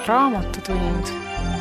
Raamatutund.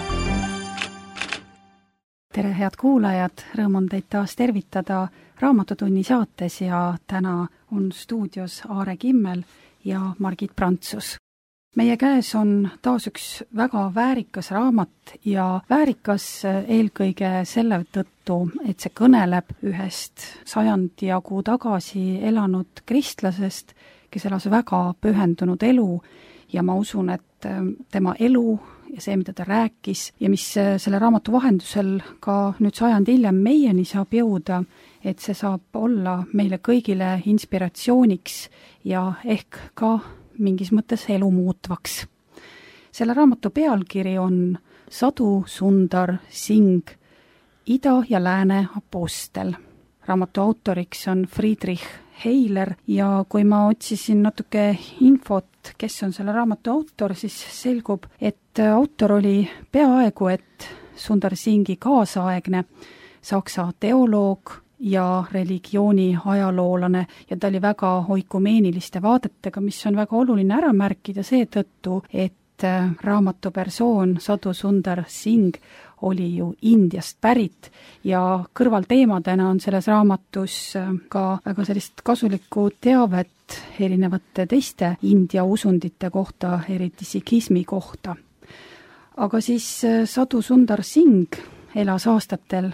Tere, head kuulajad, rõõm on teid taas tervitada Raamatutunni saates ja täna on stuudios Aare Kimmel ja Margit Prantsus. Meie käes on taas üks väga väärikas raamat ja väärikas eelkõige selle tõttu, et see kõneleb ühest sajandi jagu tagasi elanud kristlasest, kes elas väga pühendunud elu ja ma usun, et tema elu ja see, mida ta rääkis ja mis selle raamatu vahendusel ka nüüd sajand hiljem meieni saab jõuda, et see saab olla meile kõigile inspiratsiooniks ja ehk ka mingis mõttes elu muutvaks. Selle raamatu pealkiri on Sadhu Sundar Singh, Ida ja Lääne apostel. Raamatu autoriks on Friedrich Heiler ja kui ma otsisin natuke infot, kes on selle raamatu autor, siis selgub, et autor oli peaaegu et Sundar Singhi kaasaegne saksa teoloog ja religiooni ajaloolane ja ta oli väga oikumeeniliste vaadetega, mis on väga oluline ära märkida seetõttu, et raamatu persoon Sadhu Sundar Singh oli ju Indiast pärit ja kõrvalteemadena on selles raamatus ka väga sellist kasulikku teavet erinevate teiste India usundite kohta, eriti sikhismi kohta. Aga siis Sadhu Sundar Singh elas aastatel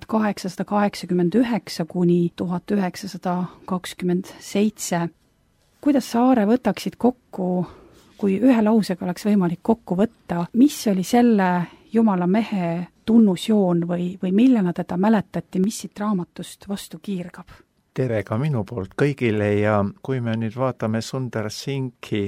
1889 kuni 1927. Kuidas sa, Aare, võtaksid kokku, kui ühe lausega oleks võimalik kokku võtta, mis oli selle Jumala mehe tunnusjoon või millena teda mäletati, mis siit raamatust vastu kiirgab? Tere ka minu poolt kõigile ja kui me nüüd vaatame Sundar Singhi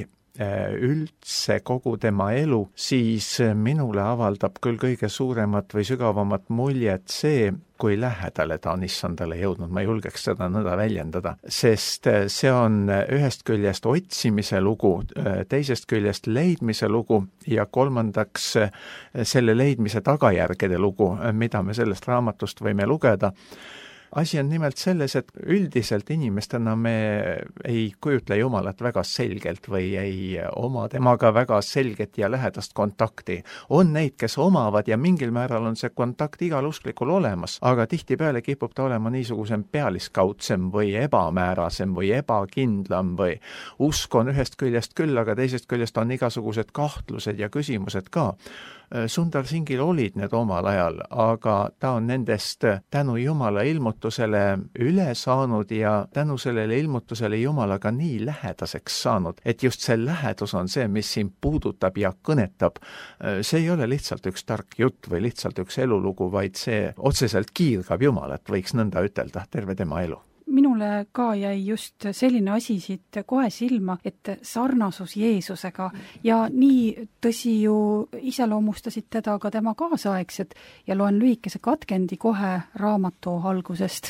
üldse kogu tema elu, siis minule avaldab küll kõige suuremat või sügavamat muljet see, kui lähedale ta on issandale jõudnud, ma julgeks seda nõnda väljendada, sest see on ühest küljest otsimise lugu, teisest küljest leidmise lugu ja kolmandaks selle leidmise tagajärgede lugu, mida me sellest raamatust võime lugeda. Asi on nimelt selles, et üldiselt inimestena me ei kujutle Jumalat väga selgelt või ei oma temaga väga selget ja lähedast kontakti. On neid, kes omavad ja mingil määral on see kontakt igal usklikul olemas, aga tihtipeale kipub ta olema niisugusem pealiskaudsem või ebamäärasem või ebakindlam või usk on ühest küljest küll, aga teisest küljest on igasugused kahtlused ja küsimused ka. Sundar Singhil olid need omal ajal, aga ta on nendest tänu Jumala ilmutusele üle saanud ja tänu sellele ilmutusele Jumalaga nii lähedaseks saanud, et just see lähedus on see, mis siin puudutab ja kõnetab. See ei ole lihtsalt üks tark jutt või lihtsalt üks elulugu, vaid see otseselt kiirgab Jumalat, võiks nõnda ütelda, terve tema elu. Minule ka jäi just selline asi siit kohe silma, et sarnasus Jeesusega ja nii tõsi ju iseloomustasid teda ka tema kaasaegsed ja loen lühikese katkendi kohe raamatu algusest.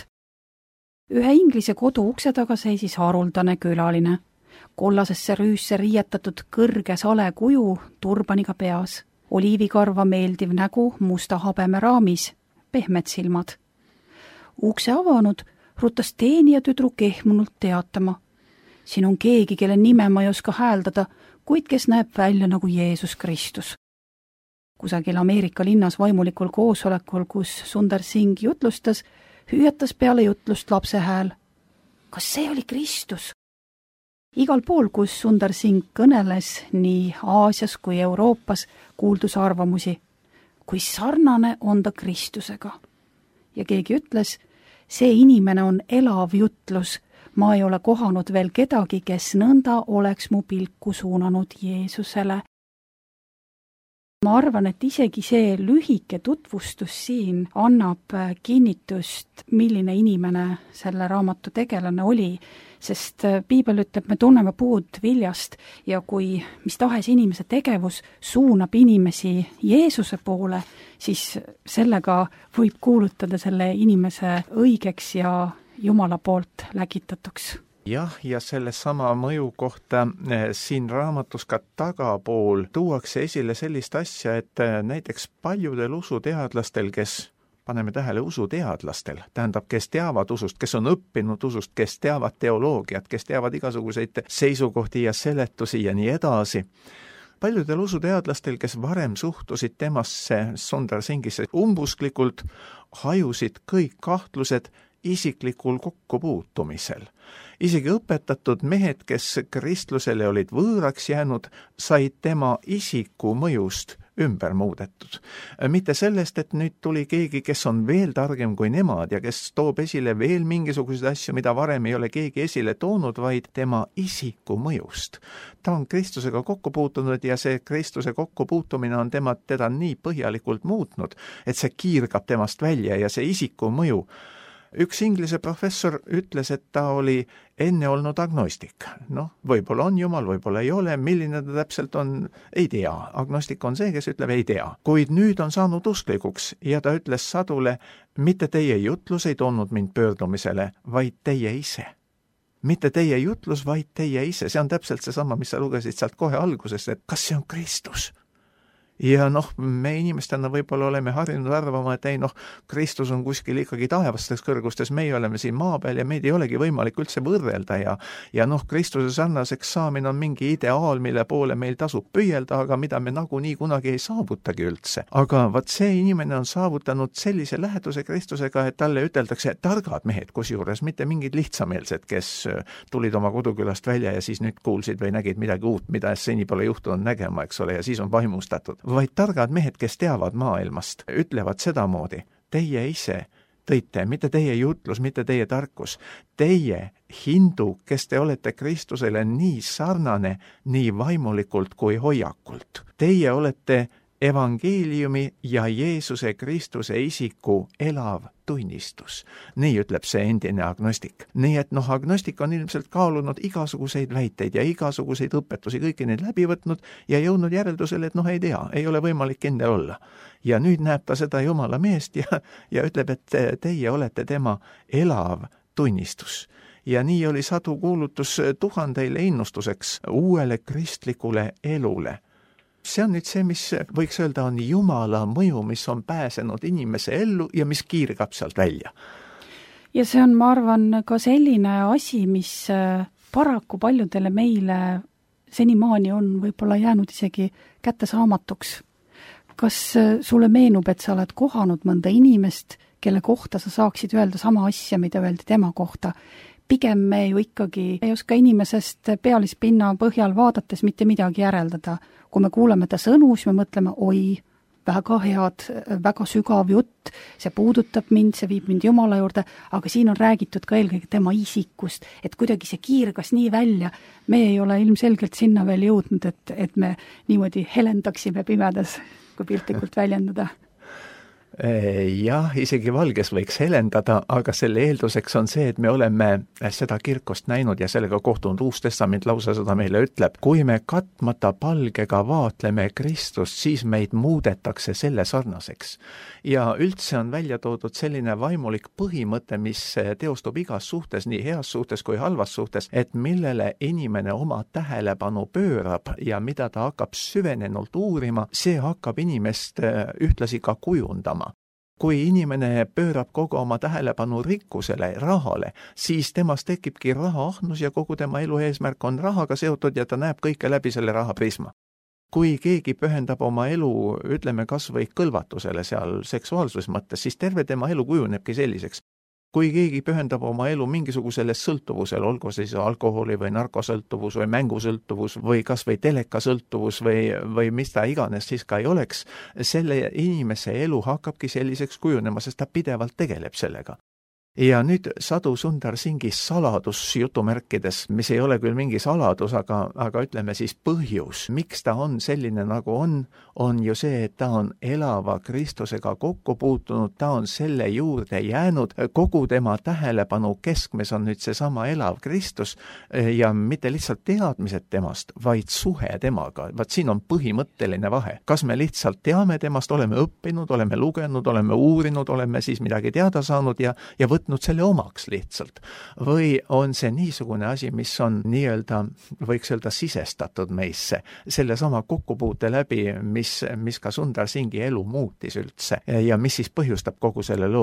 Ühe inglise kodu ukse taga seisis haruldane külaline, kollasesse rüüsse riietatud kõrge sale kuju turbaniga peas, oliivikarva meeldiv nägu musta habeme raamis, pehmed silmad. Ukse avanud ruttas teenija tüdruk ehmunult teatama. Siin on keegi, kelle nime ma ei oska hääldada, kuid kes näeb välja nagu Jeesus Kristus. Kusagil Ameerika linnas vaimulikul koosolekul, kus Sundar Singh jutlustas, hüüatas peale jutlust lapse hääl. Kas see oli Kristus? Igal pool, kus Sundar Singh kõneles, nii Aasias kui Euroopas, kuuldus arvamusi, kui sarnane on ta Kristusega. Ja keegi ütles, see inimene on elav jutlus, ma ei ole kohanud veel kedagi, kes nõnda oleks mu pilku suunanud Jeesusele. Ma arvan, et isegi see lühike tutvustus siin annab kinnitust, milline inimene selle raamatu tegelane oli, sest piibel ütleb, me tunneme puud viljast ja kui mis tahes inimese tegevus suunab inimesi Jeesuse poole, siis sellega võib kuulutada selle inimese õigeks ja Jumala poolt läkitatuks. Jah, ja selle sama mõju kohta siin raamatus ka tagapool tuuakse esile sellist asja, et näiteks paljudel usuteadlastel, kes paneme tähele usuteadlastel, tähendab, kes teavad usust, kes on õppinud usust, kes teavad teoloogiat, kes teavad igasuguseid seisukohti ja seletusi ja nii edasi. paljudel usuteadlastel, kes varem suhtusid temasse, Sundar Singhisse umbusklikult, hajusid kõik kahtlused isiklikul kokkupuutumisel. Isegi õpetatud mehed, kes kristlusele olid võõraks jäänud, said tema isiku mõjust ümber muudetud. Mitte sellest, et nüüd tuli keegi, kes on veel targem kui nemad ja kes toob esile veel mingisuguseid asju, mida varem ei ole keegi esile toonud, vaid tema isiku mõjust. Ta on Kristusega kokku puutunud ja see Kristuse kokkupuutumine on teda nii põhjalikult muutnud, et see kiirgab temast välja ja see isiku mõju. Üks inglise professor ütles, et ta oli enne olnud agnostik. Võib-olla on Jumal, võib-olla ei ole, milline ta täpselt on, ei tea. Agnostik on see, kes ütleb, ei tea. Kuid nüüd on saanud usklikuks ja ta ütles Sadule, mitte teie jutlus ei toonud mind pöördumisele, vaid teie ise. Mitte teie jutlus, vaid teie ise. See on täpselt seesama, mis sa lugesid sealt kohe algusest, et kas see on Kristus? Ja me inimestena võib-olla oleme harjunud arvama, et Kristus on kuskil ikkagi taevastes kõrgustes, meie oleme siin maa peal ja meid ei olegi võimalik üldse võrrelda ja Kristuse sarnaseks saamine on mingi ideaal, mille poole meil tasub püüelda, aga mida me nagunii kunagi ei saavutagi üldse. Aga see inimene on saavutanud sellise läheduse Kristusega, et talle üteldakse targad mehed, kusjuures mitte mingid lihtsameelsed, kes tulid oma kodukülast välja ja siis nüüd kuulsid või nägid midagi uut, mida seni pole juhtunud nägema, eks ole, ja siis on vaimustatud. Vaid targad mehed, kes teavad maailmast, ütlevad sedamoodi, teie ise tõite, mitte teie jutlus, mitte teie tarkus, teie hindu, kes te olete Kristusele nii sarnane, nii vaimulikult kui hoiakult. Teie olete evangeeliumi ja Jeesuse Kristuse isiku elav tunnistus. Nii ütleb see endine agnostik. Nii et agnostik on ilmselt kaalunud igasuguseid väiteid ja igasuguseid õpetusi, kõiki neid läbi võtnud ja jõudnud järeldusele, et ei tea, ei ole võimalik kindel olla. Ja nüüd näeb ta seda Jumala meest ja ütleb, et teie olete tema elav tunnistus. Ja nii oli Sadu kuulutus tuhandeile innustuseks uuele kristlikule elule. See on nüüd see, mis võiks öelda on Jumala mõju, mis on pääsenud inimese ellu ja mis kiirgab sealt välja. Ja see on, ma arvan, ka selline asi, mis paraku paljudele meile senimaani on võib-olla jäänud isegi kättesaamatuks. Kas sulle meenub, et sa oled kohanud mõnda inimest, kelle kohta sa saaksid öelda sama asja, mida öeldi tema kohta? Pigem me ju ikkagi ei oska inimesest pealispinna põhjal vaadates mitte midagi järeldada. Kui me kuuleme ta sõnu, siis me mõtleme, oi, väga head, väga sügav jutt, see puudutab mind, see viib mind Jumala juurde, aga siin on räägitud ka eelkõige tema isikust, et kuidagi see kiirgas nii välja. Me ei ole ilmselgelt sinna veel jõudnud, et me niimoodi helendaksime pimedas, kui piltlikult väljendada. Jah, isegi valges võiks helendada, aga selle eelduseks on see, et me oleme seda kirkust näinud ja sellega kohtunud. Uus testament lausa seda meile ütleb. Kui me katmata palgega vaatleme Kristust, siis meid muudetakse selle sarnaseks. Ja üldse on välja toodud selline vaimulik põhimõte, mis teostub igas suhtes, nii heas suhtes kui halvas suhtes, et millele inimene oma tähelepanu pöörab ja mida ta hakkab süvenenult uurima, see hakkab inimest ühtlasi ka kujundama. Kui inimene pöörab kogu oma tähelepanu rikkusele, rahale, siis temast tekibki rahaahnus ja kogu tema elu eesmärk on rahaga seotud ja ta näeb kõike läbi selle rahaprisma. Kui keegi pühendab oma elu, ütleme kas või kõlvatusele seal seksuaalsus mõttes, siis terve tema elu kujunebki selliseks. Kui keegi pühendab oma elu mingisugusele sõltuvusele, olgu siis alkoholi või narkosõltuvus või mängusõltuvus või kas või telekasõltuvus või mis ta iganes siis ka ei oleks, selle inimese elu hakkabki selliseks kujunema, sest ta pidevalt tegeleb sellega. Ja nüüd Sadu Sundar Singhi saladus jutumärkides, mis ei ole küll mingi saladus, aga ütleme siis põhjus, miks ta on selline nagu on ju see, et ta on elava Kristusega kokku puutunud, ta on selle juurde jäänud, kogu tema tähelepanu keskmes on nüüd seesama elav Kristus ja mitte lihtsalt teadmised temast, vaid suhe temaga. Vaat siin on põhimõtteline vahe. Kas me lihtsalt teame temast, oleme õppinud, oleme lugenud, oleme uurinud, oleme siis midagi teada saanud ja võtnud selle omaks lihtsalt. Või on see niisugune asi, mis on nii-öelda, võiks öelda, sisestatud meisse, selle sama kokkupuute läbi, mis ka Sundar Singhi elu muutis üldse ja mis siis põhjustab kogu selle loo.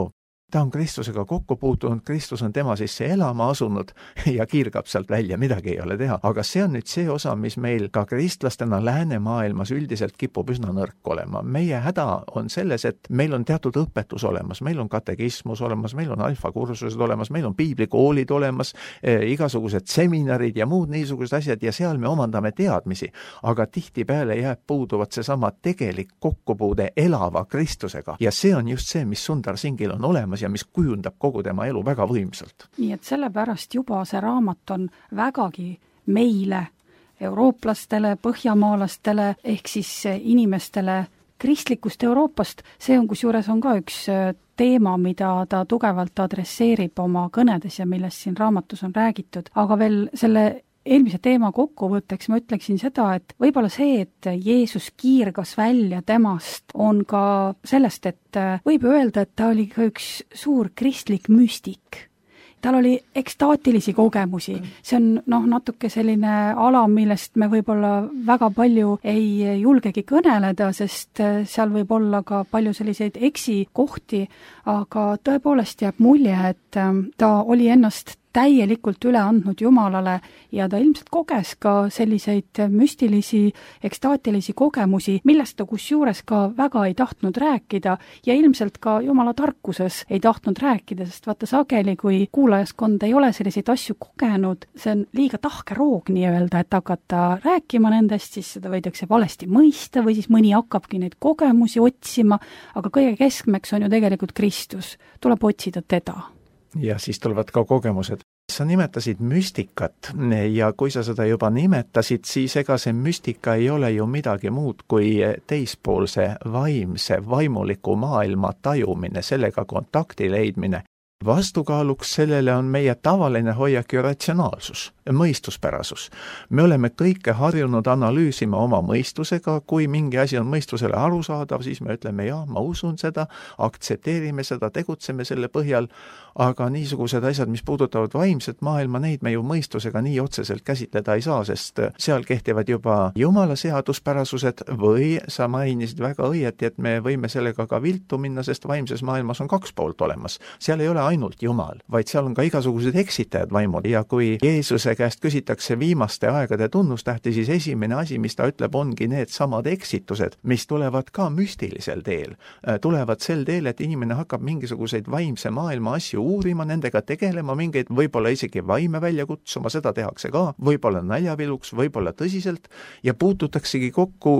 ta on Kristusega kokku puutunud, Kristus on tema sisse elama asunud ja kiirgab sealt välja, midagi ei ole teha. Aga see on nüüd see osa, mis meil ka kristlastena läänemaailmas üldiselt kipub üsna nõrk olema. Meie häda on selles, et meil on teatud õpetus olemas, meil on katekismus olemas, meil on alfakursused olemas, meil on piiblikoolid olemas, igasugused seminarid ja muud niisugused asjad ja seal me omandame teadmisi, aga tihtipeale jääb puuduvat seesama tegelik kokkupuude elava Kristusega ja see on just see, mis Sundar Singhil on olemas ja mis kujundab kogu tema elu väga võimsalt. Nii et sellepärast juba see raamat on vägagi meile, eurooplastele, põhjamaalastele ehk siis inimestele kristlikust Euroopast, see on kusjuures on ka üks teema, mida ta tugevalt adresseerib oma kõnedes ja millest siin raamatus on räägitud, aga veel selle eelmise teema kokkuvõtteks ma ütleksin seda, et võib-olla see, et Jeesus kiirgas välja temast, on ka sellest, et võib öelda, et ta oli ka üks suur kristlik müstik. Tal oli ekstaatilisi kogemusi. See on natuke selline ala, millest me võib-olla väga palju ei julgegi kõneleda, sest seal võib olla ka palju selliseid eksikohti, aga tõepoolest jääb mulje, et ta oli ennast täielikult üle andnud Jumalale ja ta ilmselt koges ka selliseid müstilisi, ekstaatilisi kogemusi, millest ta kusjuures ka väga ei tahtnud rääkida ja ilmselt ka Jumala tarkuses ei tahtnud rääkida, sest vaata sageli, kui kuulajaskond ei ole selliseid asju kogenud, see on liiga tahke roog nii-öelda, et hakata rääkima nendest, siis seda võidakse valesti mõista või siis mõni hakkabki neid kogemusi otsima, aga kõige keskmeks on ju tegelikult Kristus, tuleb otsida teda. Ja siis tulevad ka kogemused. Sa nimetasid müstikat ja kui sa seda juba nimetasid, siis ega see müstika ei ole ju midagi muud kui teispoolse vaimse, vaimuliku maailma tajumine, sellega kontakti leidmine. Vastukaaluks sellele on meie tavaline hoiak ja ratsionaalsus, mõistuspärasus. Me oleme kõike harjunud analüüsima oma mõistusega, kui mingi asi on mõistusele arusaadav, siis me ütleme, jah, ma usun seda, aktsepteerime seda, tegutseme selle põhjal, aga niisugused asjad, mis puudutavad vaimset maailma, neid me ju mõistusega nii otseselt käsitleda ei saa, sest seal kehtivad juba Jumala seaduspärasused või sa mainisid väga õieti, et me võime sellega ka viltu minna, sest vaimses maailmas on 2 poolt olemas. Seal ei ole ainult Jumal, vaid seal on ka igasugused eksitajad vaimud ja kui Jeesuse käest küsitakse viimaste aegade tunnustähti, siis esimene asi, mis ta ütleb, ongi need samad eksitused, mis tulevad ka müstilisel teel. Tulevad sel teel, et inimene hakkab mingisuguseid vaimse maailma asju uurima, nendega tegelema, mingeid võib-olla isegi vaime välja kutsuma, seda tehakse ka, võib-olla naljaviluks, võib-olla tõsiselt ja puututaksegi kokku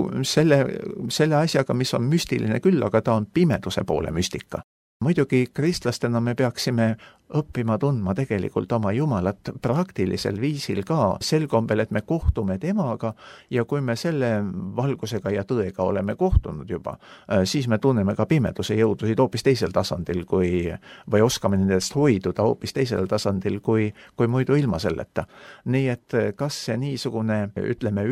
selle asjaga, mis on müstiline küll, aga ta on pimeduse poole müstika. Muidugi kristlastena me peaksime õppima tundma tegelikult oma Jumalat praktilisel viisil ka, sel kombel, et me kohtume temaga ja kui me selle valgusega ja tõega oleme kohtunud juba, siis me tunneme ka pimeduse jõudusid hoopis teisel tasandil või oskame nendest hoiduda hoopis teisel tasandil kui muidu ilma selleta. Nii et kas see niisugune, ütleme,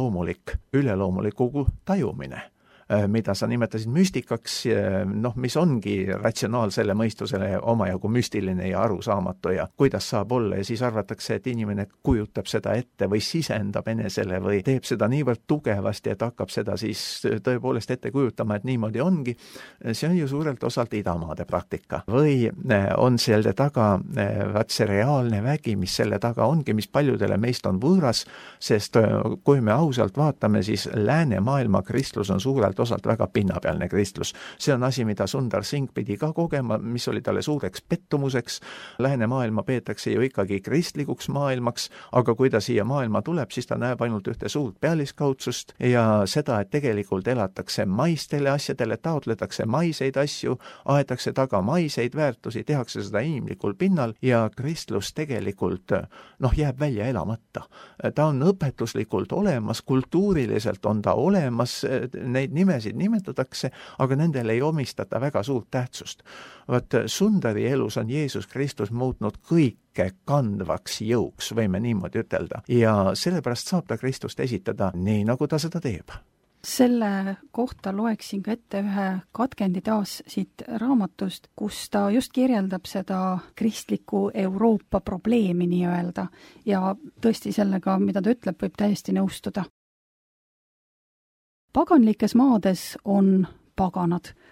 üleloomuliku tajumine, mida sa nimetasid müstikaks, mis ongi ratsionaalsele mõistusele omajagu müstiline ja arusaamatu ja kuidas saab olla ja siis arvatakse, et inimene kujutab seda ette või sisendab enesele või teeb seda niivõrd tugevasti, et hakkab seda siis tõepoolest ette kujutama, et niimoodi ongi. See on ju suurelt osalt idamaade praktika. Või on selle taga see reaalne vägi, mis selle taga ongi, mis paljudele meist on võõras, sest kui me ausalt vaatame, siis läänemaailma kristlus on suurelt osalt väga pinnapealne kristlus. See on asi, mida Sundar Singh pidi ka kogema, mis oli talle suureks pettumuseks. Läänemaailma peetakse ju ikkagi kristlikuks maailmaks, aga kui ta siia maailma tuleb, siis ta näeb ainult ühte suurt pealiskaudsust ja seda, et tegelikult elatakse maistele asjadele, taotletakse maiseid asju, aetakse taga maiseid väärtusi, tehakse seda inimlikul pinnal ja kristlus tegelikult jääb välja elamata. Ta on õpetuslikult olemas, kultuuriliselt on ta olemas, neid nimesid nimetatakse, aga nendele ei omistata väga suurt tähtsust. Sundari elus on Jeesus Kristus muutnud kõike kandvaks jõuks, võime niimoodi ütelda, ja sellepärast saab ta Kristust esitada nii, nagu ta seda teeb. Selle kohta loeksin ka ette ühe katkendi taas siit raamatust, kus ta just kirjeldab seda kristliku Euroopa probleemi nii-öelda ja tõesti sellega, mida ta ütleb, võib täiesti nõustuda. Paganlikes maades on paganad,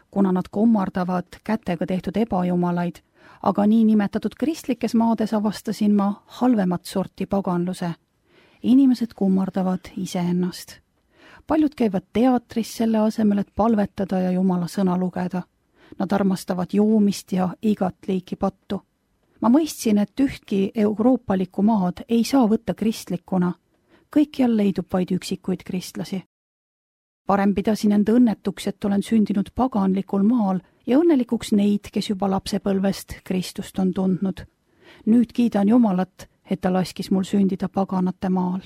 kuna nad kummardavad kätega tehtud ebajumalaid, aga niinimetatud kristlikes maades avastasin ma halvemat sorti paganluse. Inimesed kummardavad iseennast. Paljud käivad teatris selle asemel, et palvetada ja Jumala sõna lugeda. Nad armastavad joomist ja igat liiki pattu. Ma mõistsin, et ühtki euroopalikku maad ei saa võtta kristlikuna. Kõikjal leidub vaid üksikuid kristlasi. Parem pidasin enda õnnetuks, et olen sündinud paganlikul maal ja õnnelikuks neid, kes juba lapsepõlvest Kristust on tundnud. Nüüd kiidan Jumalat, et ta laskis mul sündida paganate maal.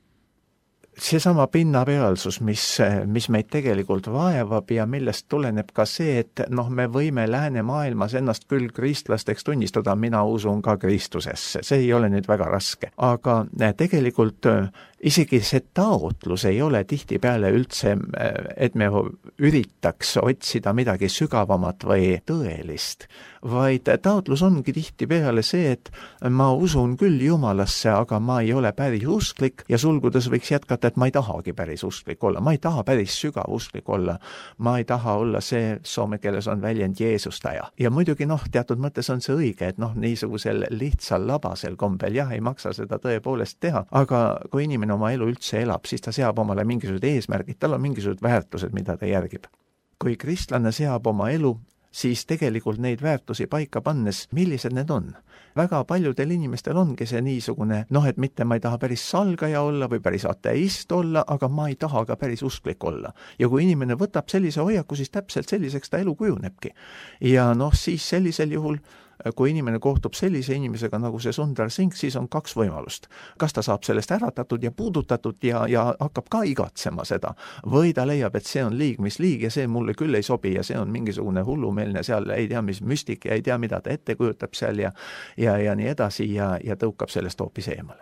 Seesama pinnapealsus, mis meid tegelikult vaevab ja millest tuleneb ka see, et me võime läänemaailmas ennast küll kristlasteks tunnistada, mina usun ka Kristusesse, see ei ole nüüd väga raske. Aga tegelikult isegi see taotlus ei ole tihtipeale üldse, et me üritaks otsida midagi sügavamat või tõelist, vaid taotlus ongi tihtipeale see, et ma usun küll Jumalasse, aga ma ei ole päris usklik ja sulgudes võiks jätkata, et ma ei tahagi päris usklik olla, ma ei taha päris sügav usklik olla, ma ei taha olla see, soome keeles on väljend Jeesustaja. Ja muidugi teatud mõttes on see õige, et niisugusel lihtsal labasel kombel jah, ei maksa seda tõepoolest teha, aga kui inimene oma elu üldse elab, siis ta seab omale mingisugused eesmärgid, tal on mingisugused väärtused, mida ta järgib. Kui kristlane seab oma elu, siis tegelikult neid väärtusi paika pannes, millised need on? Väga paljudel inimestel ongi see niisugune, et mitte ma ei taha päris salgaja olla või päris ateist olla, aga ma ei taha ka päris usklik olla. Ja kui inimene võtab sellise hoiaku, siis täpselt selliseks ta elu kujunebki. Ja siis sellisel juhul, kui inimene kohtub sellise inimesega nagu see Sundar Singh, siis on kaks võimalust. Kas ta saab sellest äratatud ja puudutatud ja hakkab ka igatsema seda, või ta leiab, et see on liig, mis liig ja see mulle küll ei sobi ja see on mingisugune hullumeelne seal, ei tea, mis müstik ja ei tea, mida ta ette kujutab seal ja nii edasi ja tõukab sellest hoopis eemale.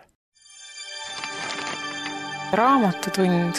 Raamatutund.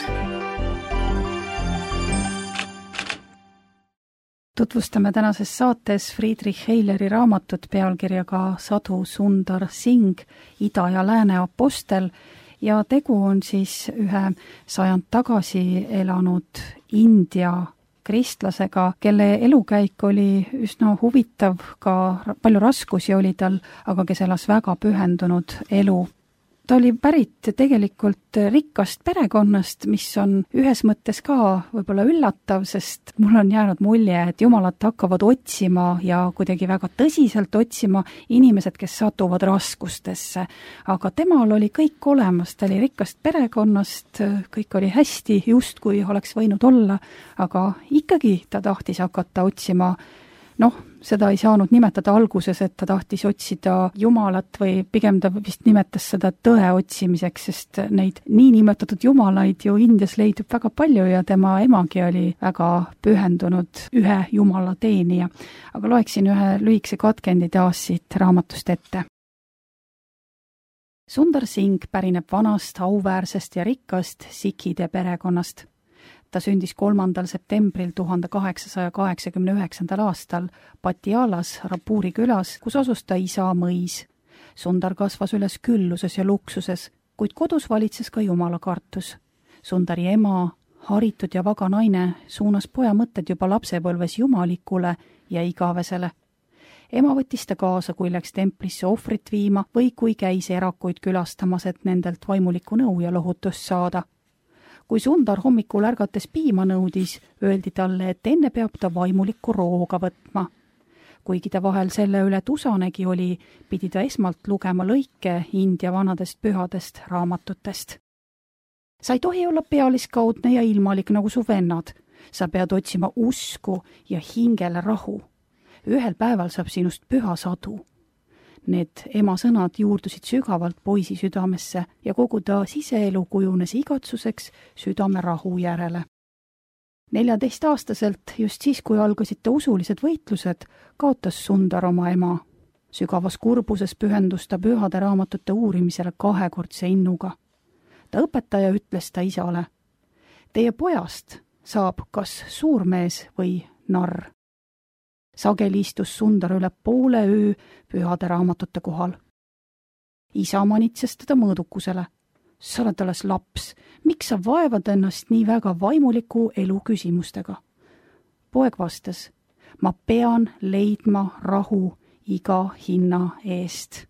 Tutvustame tänases saates Friedrich Heileri raamatut pealkirjaga Sadu Sundar Singh, Ida ja Lääne apostel ja tegu on siis ühe 100 tagasi elanud India kristlasega, kelle elukäik oli üsna huvitav, ka palju raskusi oli tal, aga kes elas väga pühendunud elu. Ta oli pärit tegelikult rikkast perekonnast, mis on ühes mõttes ka võib-olla üllatav, sest mul on jäänud mulje, et Jumalat hakkavad otsima ja kuidagi väga tõsiselt otsima inimesed, kes satuvad raskustesse. Aga temal oli kõik olemas, ta oli rikkast perekonnast, kõik oli hästi, justkui oleks võinud olla, aga ikkagi ta tahtis hakata otsima. Seda ei saanud nimetada alguses, et ta tahtis otsida Jumalat või pigem ta vist nimetas seda tõe otsimiseks, sest neid niinimetatud jumalaid ju Indias leidub väga palju ja tema emagi oli väga pühendunud ühe Jumala teenija. Aga loeksin ühe lühikese katkendi taas siit raamatust ette. Sundar Singh pärineb vanast, auväärsest ja rikkast sikhide perekonnast. Ta sündis 3. septembril 1889. aastal Patialas, Rapuri külas, kus asus ta isa mõis. Sundar kasvas üles külluses ja luksuses, kuid kodus valitses ka Jumala kartus. Sundari ema, haritud ja vaga naine, suunas poja mõtted juba lapsepõlves jumalikule ja igavesele. Ema võttis ta kaasa, kui läks templisse ohvrit viima või kui käis erakuid külastamas, et nendelt vaimulikku nõu ja lohutust saada. Kui Sundar hommikul ärgates piima nõudis, öeldi talle, et enne peab ta vaimulikku rooga võtma. Kuigi ta vahel selle üle tusanegi oli, pidi ta esmalt lugema lõike India vanadest pühadest raamatutest. Sa ei tohi olla pealiskaudne ja ilmalik nagu su vennad. Sa pead otsima usku ja hingele rahu. Ühel päeval saab sinust püha sadu. Need ema sõnad juurdusid sügavalt poisi südamesse ja kogu ta siseelu kujunes igatsuseks südame rahu järele. 14-aastaselt, just siis, kui algasid ta usulised võitlused, kaotas Sundar oma ema. Sügavas kurbuses pühendus ta pühade raamatute uurimisele 2-kordse innuga. Ta õpetaja ütles ta isale: teie pojast saab kas suurmees või narr. Sageli istus Sundar üle poole öö pühade raamatute kohal. Isa manitses teda mõõdukusele. Sa oled alles laps, miks sa vaevad ennast nii väga vaimuliku elu küsimustega? poeg vastas, ma pean leidma rahu iga hinna eest.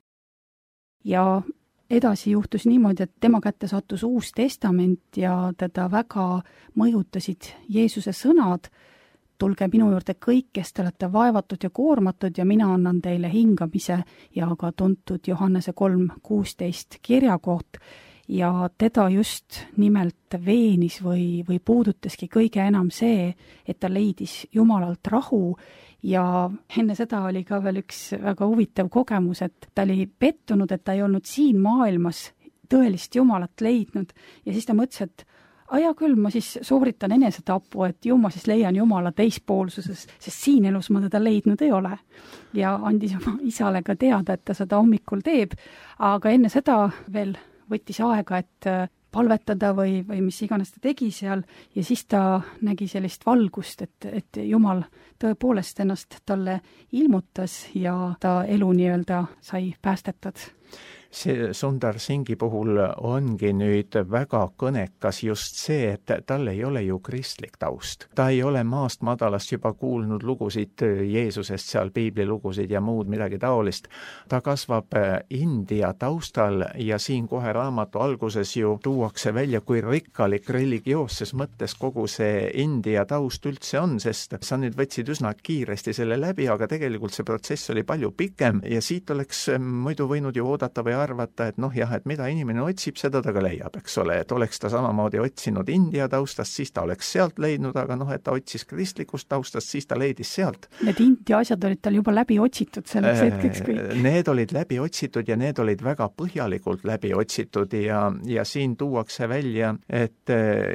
Ja edasi juhtus niimoodi, et tema kätte sattus Uus Testament ja teda väga mõjutasid Jeesuse sõnad, tulge minu juurde kõik, kes te olete vaevatud ja koormatud ja mina annan teile hingamise ja ka tuntud Johannese 3:16 kirjakoht ja teda just nimelt veenis või puudutaski kõige enam see, et ta leidis Jumalalt rahu ja enne seda oli ka veel üks väga huvitav kogemus, et ta oli pettunud, et ta ei olnud siin maailmas tõelist Jumalat leidnud ja siis ta mõtles, et hea küll, ma siis sooritan enesetapu, et ju ma siis leian Jumala teispoolsuses, sest siin elus ma teda leidnud ei ole. Ja andis oma isale ka teada, et ta seda hommikul teeb, aga enne seda veel võttis aega, et palvetada või mis iganes ta tegi seal ja siis ta nägi sellist valgust, et Jumal tõepoolest ennast talle ilmutas ja ta elu nii-öelda sai päästetud. See Sundar Singhi puhul ongi nüüd väga kõnekas just see, et tal ei ole ju kristlik taust. Ta ei ole maast madalast juba kuulnud lugusid Jeesusest, seal piiblilugusid ja muud midagi taolist. Ta kasvab India taustal ja siin kohe raamatu alguses ju tuuakse välja, kui rikkalik religioosses mõttes kogu see India taust üldse on, sest sa nüüd võtsid üsna kiiresti selle läbi, aga tegelikult see protsess oli palju pikem ja siit oleks muidu võinud ju oodata või arvata, et et mida inimene otsib, seda ta ka leiab, eks ole, et oleks ta samamoodi otsinud India taustast, siis ta oleks sealt leidnud, aga et ta otsis kristlikust taustast, siis ta leidis sealt. Need India asjad olid tal juba läbi otsitud selleks hetkeks kõik. Need olid läbi otsitud ja need olid väga põhjalikult läbi otsitud ja siin tuuakse välja, et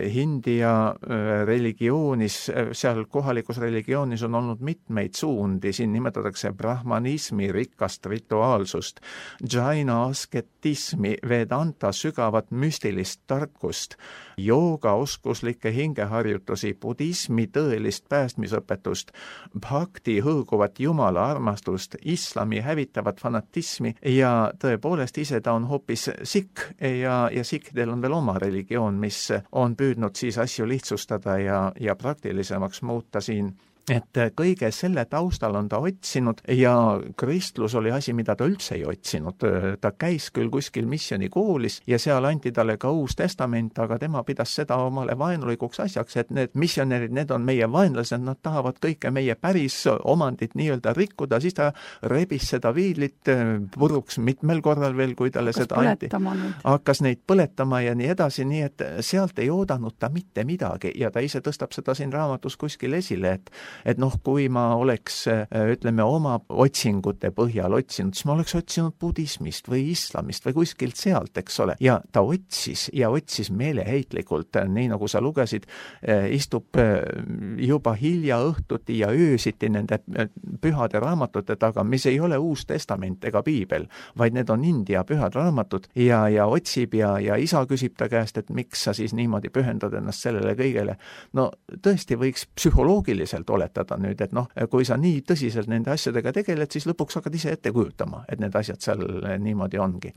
India religioonis, seal kohalikus religioonis on olnud mitmeid suundi, siin nimetatakse brahmanismi rikast rituaalsust, Jaina asketismi, Vedanta sügavat müstilist tarkust, jooga oskuslikke hingeharjutusi, budismi tõelist päästmisõpetust, bhakti hõõguvat jumala armastust, islami hävitavat fanatismi ja tõepoolest ise ta on hoopis sikh ja sikhidel on veel oma religioon, mis on püüdnud siis asju lihtsustada ja praktilisemaks muuta siin. Et kõige selle taustal on ta otsinud ja kristlus oli asi, mida ta üldse ei otsinud. Ta käis küll kuskil missionikoolis ja seal anti talle ka Uus Testament, aga tema pidas seda omale vaenulikuks asjaks, et need missionärid, need on meie vaenlased, nad tahavad kõike meie päris omandit nii-öelda rikkuda, siis ta rebis seda viilit puruks mitmel korral veel, kui talle seda anti. Hakkas neid põletama ja nii edasi, nii et sealt ei oodanud ta mitte midagi ja ta ise tõstab seda siin raamatus kuskil esile, et kui ma oleks, ütleme, oma otsingute põhjal otsinud, siis ma oleks otsinud budismist või islamist või kuskilt sealt, eks ole. Ja ta otsis meeleheitlikult, nii nagu sa lugesid, istub juba hilja õhtuti ja öösiti nende pühade raamatute taga, mis ei ole Uus Testament ega piibel, vaid need on India pühad raamatud ja otsib ja isa küsib ta käest, et miks sa siis niimoodi pühendad ennast sellele kõigele. No tõesti võiks psühholoogiliselt oletada nüüd, et kui sa nii tõsiselt nende asjadega tegeled, siis lõpuks hakkad ise ette kujutama, et need asjad seal niimoodi ongi.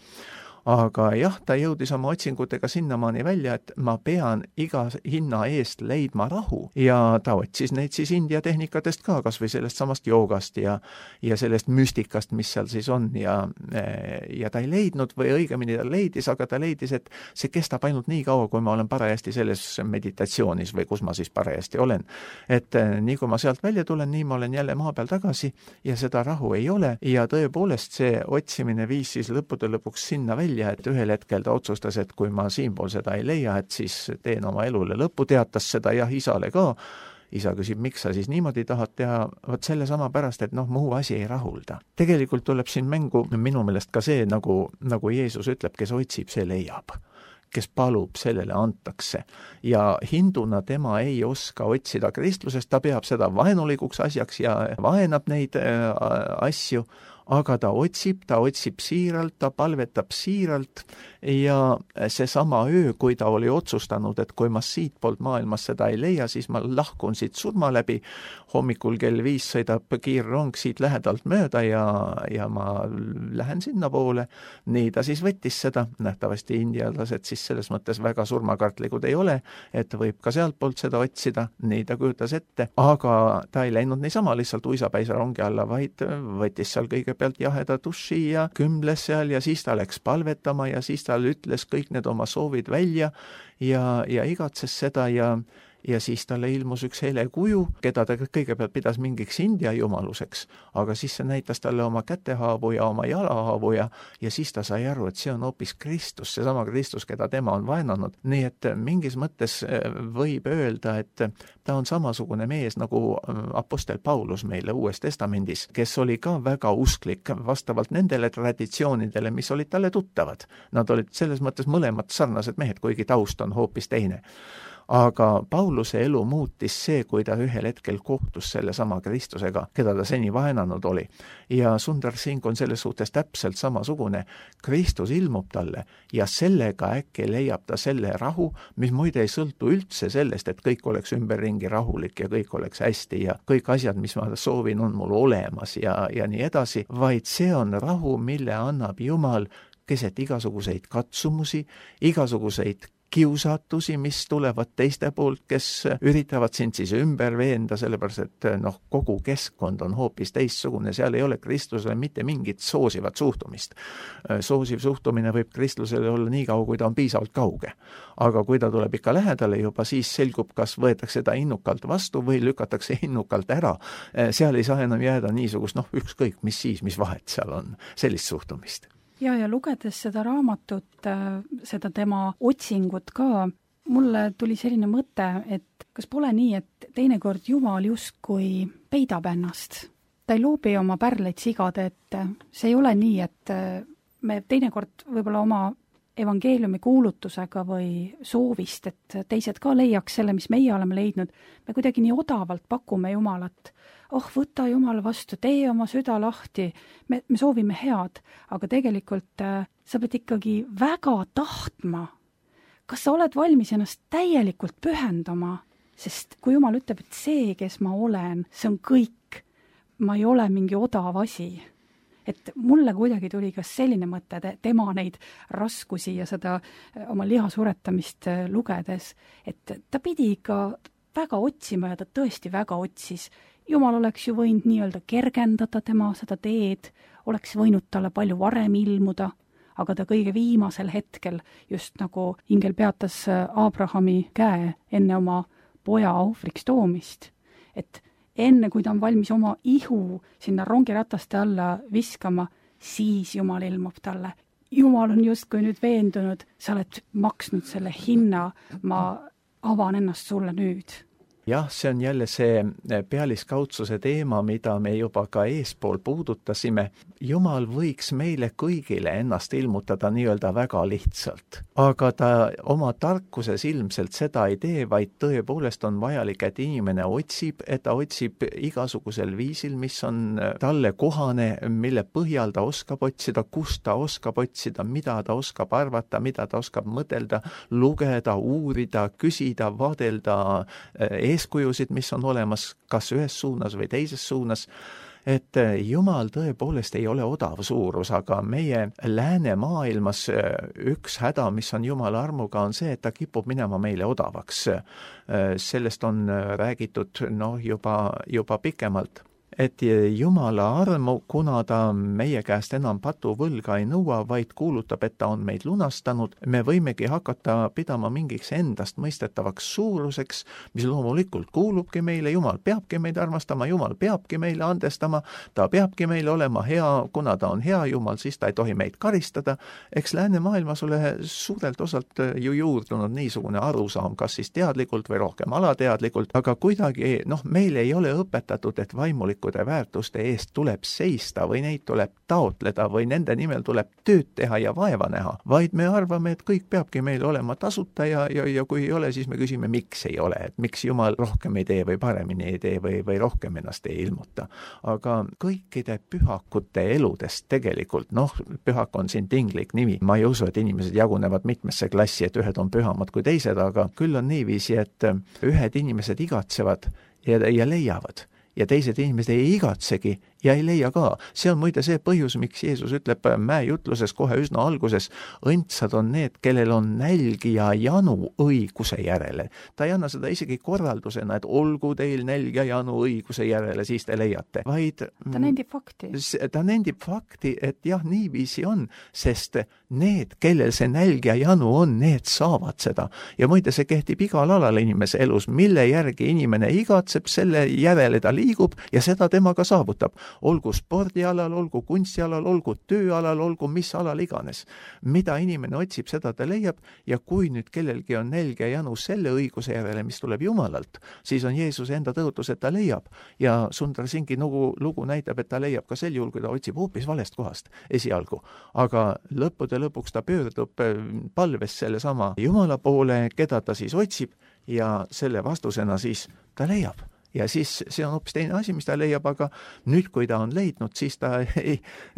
Aga jah, ta jõudis oma otsingutega sinnamaani välja, et ma pean iga hinna eest leidma rahu ja ta otsis neid siis India tehnikatest ka, kas või sellest samast joogast ja sellest müstikast, mis seal siis on ja ta ei leidnud või õigemini ta leidis, aga ta leidis, et see kestab ainult nii kaua, kui ma olen parajasti selles meditatsioonis või kus ma siis parajasti olen. Et nii kui ma sealt välja tulen, nii ma olen jälle maa peal tagasi ja seda rahu ei ole ja tõepoolest see otsimine viis siis lõppude lõpuks sinna välja, et ühel hetkel ta otsustas, et kui ma siinpool seda ei leia, et siis teen oma elule lõppu, teatas seda jah isale ka. Isa küsib, miks sa siis niimoodi tahad teha, vot selle sama pärast, et muu asi ei rahulda. Tegelikult tuleb siin mängu minu meelest ka see, nagu Jeesus ütleb, kes otsib, see leiab. Kes palub, sellele antakse. Ja hinduna tema ei oska otsida kristlusest, ta peab seda vaenulikuks asjaks ja vaenab neid asju, aga ta otsib siiralt, ta palvetab siiralt ja seesama öö, kui ta oli otsustanud, et kui ma siitpoolt maailmas seda ei leia, siis ma lahkun siit surma läbi, hommikul kell 5 sõidab kiirrong siit lähedalt mööda ja ma lähen sinna poole, nii ta siis võttis seda, nähtavasti indialased siis selles mõttes väga surmakartlikud ei ole, et võib ka sealtpoolt seda otsida, nii ta kujutas ette, aga ta ei läinud niisama lihtsalt uisapäisa rongi alla, vaid võttis seal kõigepealt jaheda duši ja kümbles seal ja siis ta läks palvetama ja siis ta ütles kõik need oma soovid välja ja igatses seda ja siis talle ilmus üks hele kuju, keda ta kõigepealt pidas mingiks India jumaluseks, aga siis see näitas talle oma kätehaavu ja oma jalahaavu ja siis ta sai aru, et see on hoopis Kristus, seesama Kristus, keda tema on vaenanud. Nii et mingis mõttes võib öelda, et ta on samasugune mees nagu apostel Paulus meile Uues Testamendis, kes oli ka väga usklik vastavalt nendele traditsioonidele, mis olid talle tuttavad. Nad olid selles mõttes mõlemad sarnased mehed, kuigi taust on hoopis teine. Aga Pauluse elu muutis see, kui ta ühel hetkel kohtus selle sama Kristusega, keda ta seni vaenanud oli. Ja Sundar Singh on selles suhtes täpselt samasugune. Kristus ilmub talle ja sellega äkki leiab ta selle rahu, mis muide ei sõltu üldse sellest, et kõik oleks ümberringi rahulik ja kõik oleks hästi ja kõik asjad, mis ma soovin, on mul olemas ja nii edasi, vaid see on rahu, mille annab Jumal keset igasuguseid katsumusi, igasuguseid kiusatusi, mis tulevad teiste poolt, kes üritavad sind siis ümber veenda, sellepärast et kogu keskkond on hoopis teistsugune, seal ei ole Kristlusele mitte mingit soosivat suhtumist. Soosiv suhtumine võib Kristlusele olla nii kaua, kui ta on piisavalt kauge. Aga kui ta tuleb ikka lähedale juba, siis selgub, kas võetakse ta innukalt vastu või lükatakse innukalt ära. Seal ei saa enam jääda niisugust, ükskõik mis siis, mis vahet seal on, sellist suhtumist. Ja lugedes seda raamatut, seda tema otsingut ka, mulle tuli selline mõte, et kas pole nii, et teinekord Jumal justkui peidab ennast. Ta ei loobi oma pärleid sigade ette. See ei ole nii, et me teinekord võib-olla oma evangeeliumi kuulutusega või soovist, et teised ka leiaks selle, mis meie oleme leidnud. Me kuidagi nii odavalt pakume Jumalat. Võta Jumal vastu, tee oma süda lahti, me soovime head, aga tegelikult sa pead ikkagi väga tahtma. Kas sa oled valmis ennast täielikult pühendama? Sest kui Jumal ütleb, et see, kes ma olen, see on kõik, ma ei ole mingi odav asi. Et mulle kuidagi tuli ka selline mõte, tema neid raskusi ja seda oma liha suretamist lugedes, et ta pidi ikka väga otsima ja ta tõesti väga otsis. Jumal oleks ju võinud nii-öelda kergendada tema seda teed, oleks võinud talle palju varem ilmuda, aga ta kõige viimasel hetkel just nagu ingel peatas Abrahami käe enne oma poja ohvriks toomist. Et enne, kui ta on valmis oma ihu sinna rongirataste alla viskama, siis Jumal ilmub talle. Jumal on justkui nüüd veendunud, sa oled maksnud selle hinna, ma avan ennast sulle nüüd. Jah, see on jälle see pealiskaudsuse teema, mida me juba ka eespool puudutasime. Jumal võiks meile kõigile ennast ilmutada nii-öelda väga lihtsalt. Aga ta oma tarkuses ilmselt seda ei tee, vaid tõepoolest on vajalik, et inimene otsib, et ta otsib igasugusel viisil, mis on talle kohane, mille põhjal ta oskab otsida, kust ta oskab otsida, mida ta oskab arvata, mida ta oskab mõtelda, lugeda, uurida, küsida, vaadelda eeskujusid, mis on olemas kas ühes suunas või teises suunas, et Jumal tõepoolest ei ole odav suurus, aga meie läänemaailmas üks häda, mis on Jumala armuga, on see, et ta kipub minema meile odavaks. Sellest on räägitud juba pikemalt. Et Jumala armu, kuna ta meie käest enam patuvõlga ei nõua, vaid kuulutab, et ta on meid lunastanud, me võimegi hakata pidama mingiks endast mõistetavaks suuruseks, mis loomulikult kuulubki meile, Jumal peabki meid armastama, Jumal peabki meile andestama, ta peabki meile olema hea, kuna ta on hea Jumal, siis ta ei tohi meid karistada. Eks läänemaailmas ole suurelt osalt ju juurdunud niisugune arusaam, kas siis teadlikult või rohkem alateadlikult, aga kuidagi meil ei ole õpetatud, et vaimulik kristlikkude väärtuste eest tuleb seista või neid tuleb taotleda või nende nimel tuleb tööd teha ja vaeva näha, vaid me arvame, et kõik peabki meil olema tasuta ja kui ei ole, siis me küsime, miks ei ole, et miks Jumal rohkem ei tee või paremini ei tee või rohkem ennast ei ilmuta. Aga kõikide pühakute eludest tegelikult, pühak on siin tinglik nimi, ma ei usu, et inimesed jagunevad mitmesse klassi, et ühed on pühamad kui teised, aga küll on niiviisi, et ühed inimesed igatsevad ja leiavad ja teised inimesed ei igatsegi ja ei leia ka. See on muide see põhjus, miks Jeesus ütleb mäejutluses kohe üsna alguses, õndsad on need, kellel on nälg ja janu õiguse järele. Ta ei anna seda isegi korraldusena, et olgu teil nälg ja janu õiguse järele, siis te leiate, vaid ta nendib fakti. Ta nendib fakti, et jah, niiviisi on, sest need, kellel see nälg ja janu on, need saavad seda. Ja muide, see kehtib igal alal inimese elus, mille järgi inimene igatseb, selle järele ta liigub ja seda tema ka saavutab. Olgu spordialal, olgu kunstialal, olgu tööalal, olgu mis alal iganes. Mida inimene otsib, seda ta leiab ja kui nüüd kellelgi on nälg ja janu selle õiguse järele, mis tuleb Jumalalt, siis on Jeesuse enda tõotus, et ta leiab. Ja Sundar Singhi lugu näitab, et ta leiab ka sel juhul, kui ta otsib hoopis valest kohast esialgu. Aga lõppude lõpuks ta pöördub palves selle sama Jumala poole, keda ta siis otsib ja selle vastusena siis ta leiab. Ja siis see on hoopis teine asi, mis ta leiab, aga nüüd, kui ta on leidnud, siis ta ei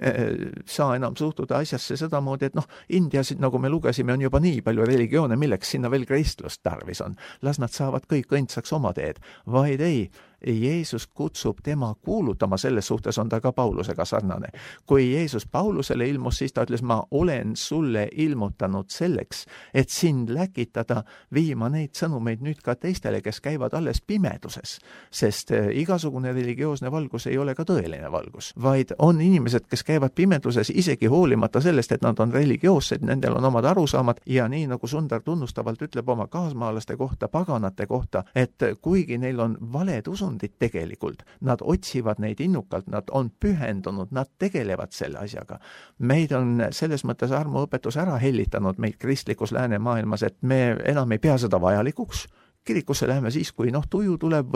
saa enam suhtuda asjasse sedamoodi, et Indias, nagu me lugesime, on juba nii palju religioone, milleks sinna veel kristlust tarvis on. Las nad saavad kõik õndsaks oma teed, vaid ei. Jeesus kutsub tema kuulutama, selles suhtes on ta ka Paulusega sarnane. Kui Jeesus Paulusele ilmus, siis ta ütles, ma olen sulle ilmutanud selleks, et sind läkitada viima neid sõnumeid nüüd ka teistele, kes käivad alles pimeduses. Sest igasugune religioosne valgus ei ole ka tõeline valgus, vaid on inimesed, kes käivad pimeduses isegi hoolimata sellest, et nad on religioossed, nendel on omad arusaamad ja nii nagu Sundar tunnustavalt ütleb oma kaasmaalaste kohta, paganate kohta, et kuigi neil on valed usundid tegelikult, nad otsivad neid innukalt, nad on pühendunud, nad tegelevad selle asjaga. Meid on selles mõttes armuõpetus ära hellitanud meid kristlikus läänemaailmas, et me enam ei pea seda vajalikuks. Kirikusse läheme siis, kui tuju tuleb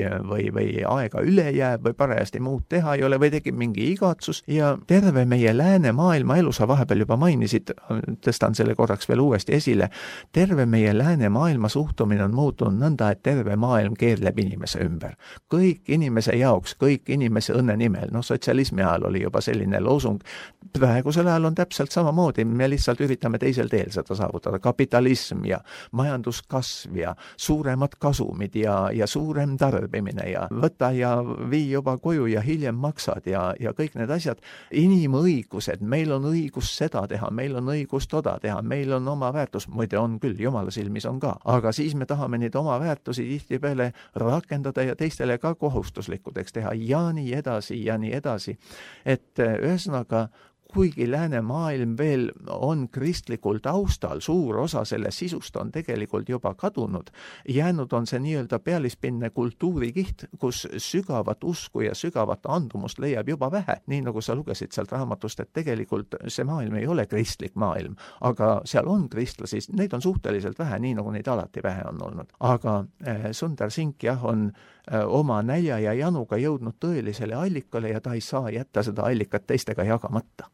või aega üle jääb või parajasti muud teha ei ole või tekib mingi igatsus ja terve meie lääne maailma elu, sa vahepeal juba mainisid, tõstan selle korraks veel uuesti esile, terve meie lääne maailma suhtumine on muutunud nõnda, et terve maailm keerleb inimese ümber. Kõik inimese jaoks, kõik inimese õnne nimel, sotsialismi ajal oli juba selline loosung, praegusel ajal on täpselt samamoodi, me lihtsalt üritame teisel teel seda saavutada, kapitalism ja majanduskasv ja suuremad kasumid ja suurem tarbimine ja võta ja vii juba koju ja hiljem maksad ja kõik need asjad. Inimõigused, meil on õigus seda teha, meil on õigus toda teha, meil on oma väärtus, muide on küll, Jumala silmis on ka, aga siis me tahame neid oma väärtusi tihtipeale rakendada ja teistele ka kohustuslikudeks teha ja nii edasi. Et ühesõnaga, kuigi läänemaailm veel on kristlikul taustal, suur osa selle sisust on tegelikult juba kadunud, jäänud on see nii-öelda pealispinne kultuurikiht, kus sügavat usku ja sügavat andumust leiab juba vähe. Nii nagu sa lugesid sealt raamatust, et tegelikult see maailm ei ole kristlik maailm, aga seal on kristlasi, neid on suhteliselt vähe, nii nagu neid alati vähe on olnud. Aga Sundar Singh on oma nälja ja januga jõudnud tõelisele allikale ja ta ei saa jätta seda allikat teistega jagamata.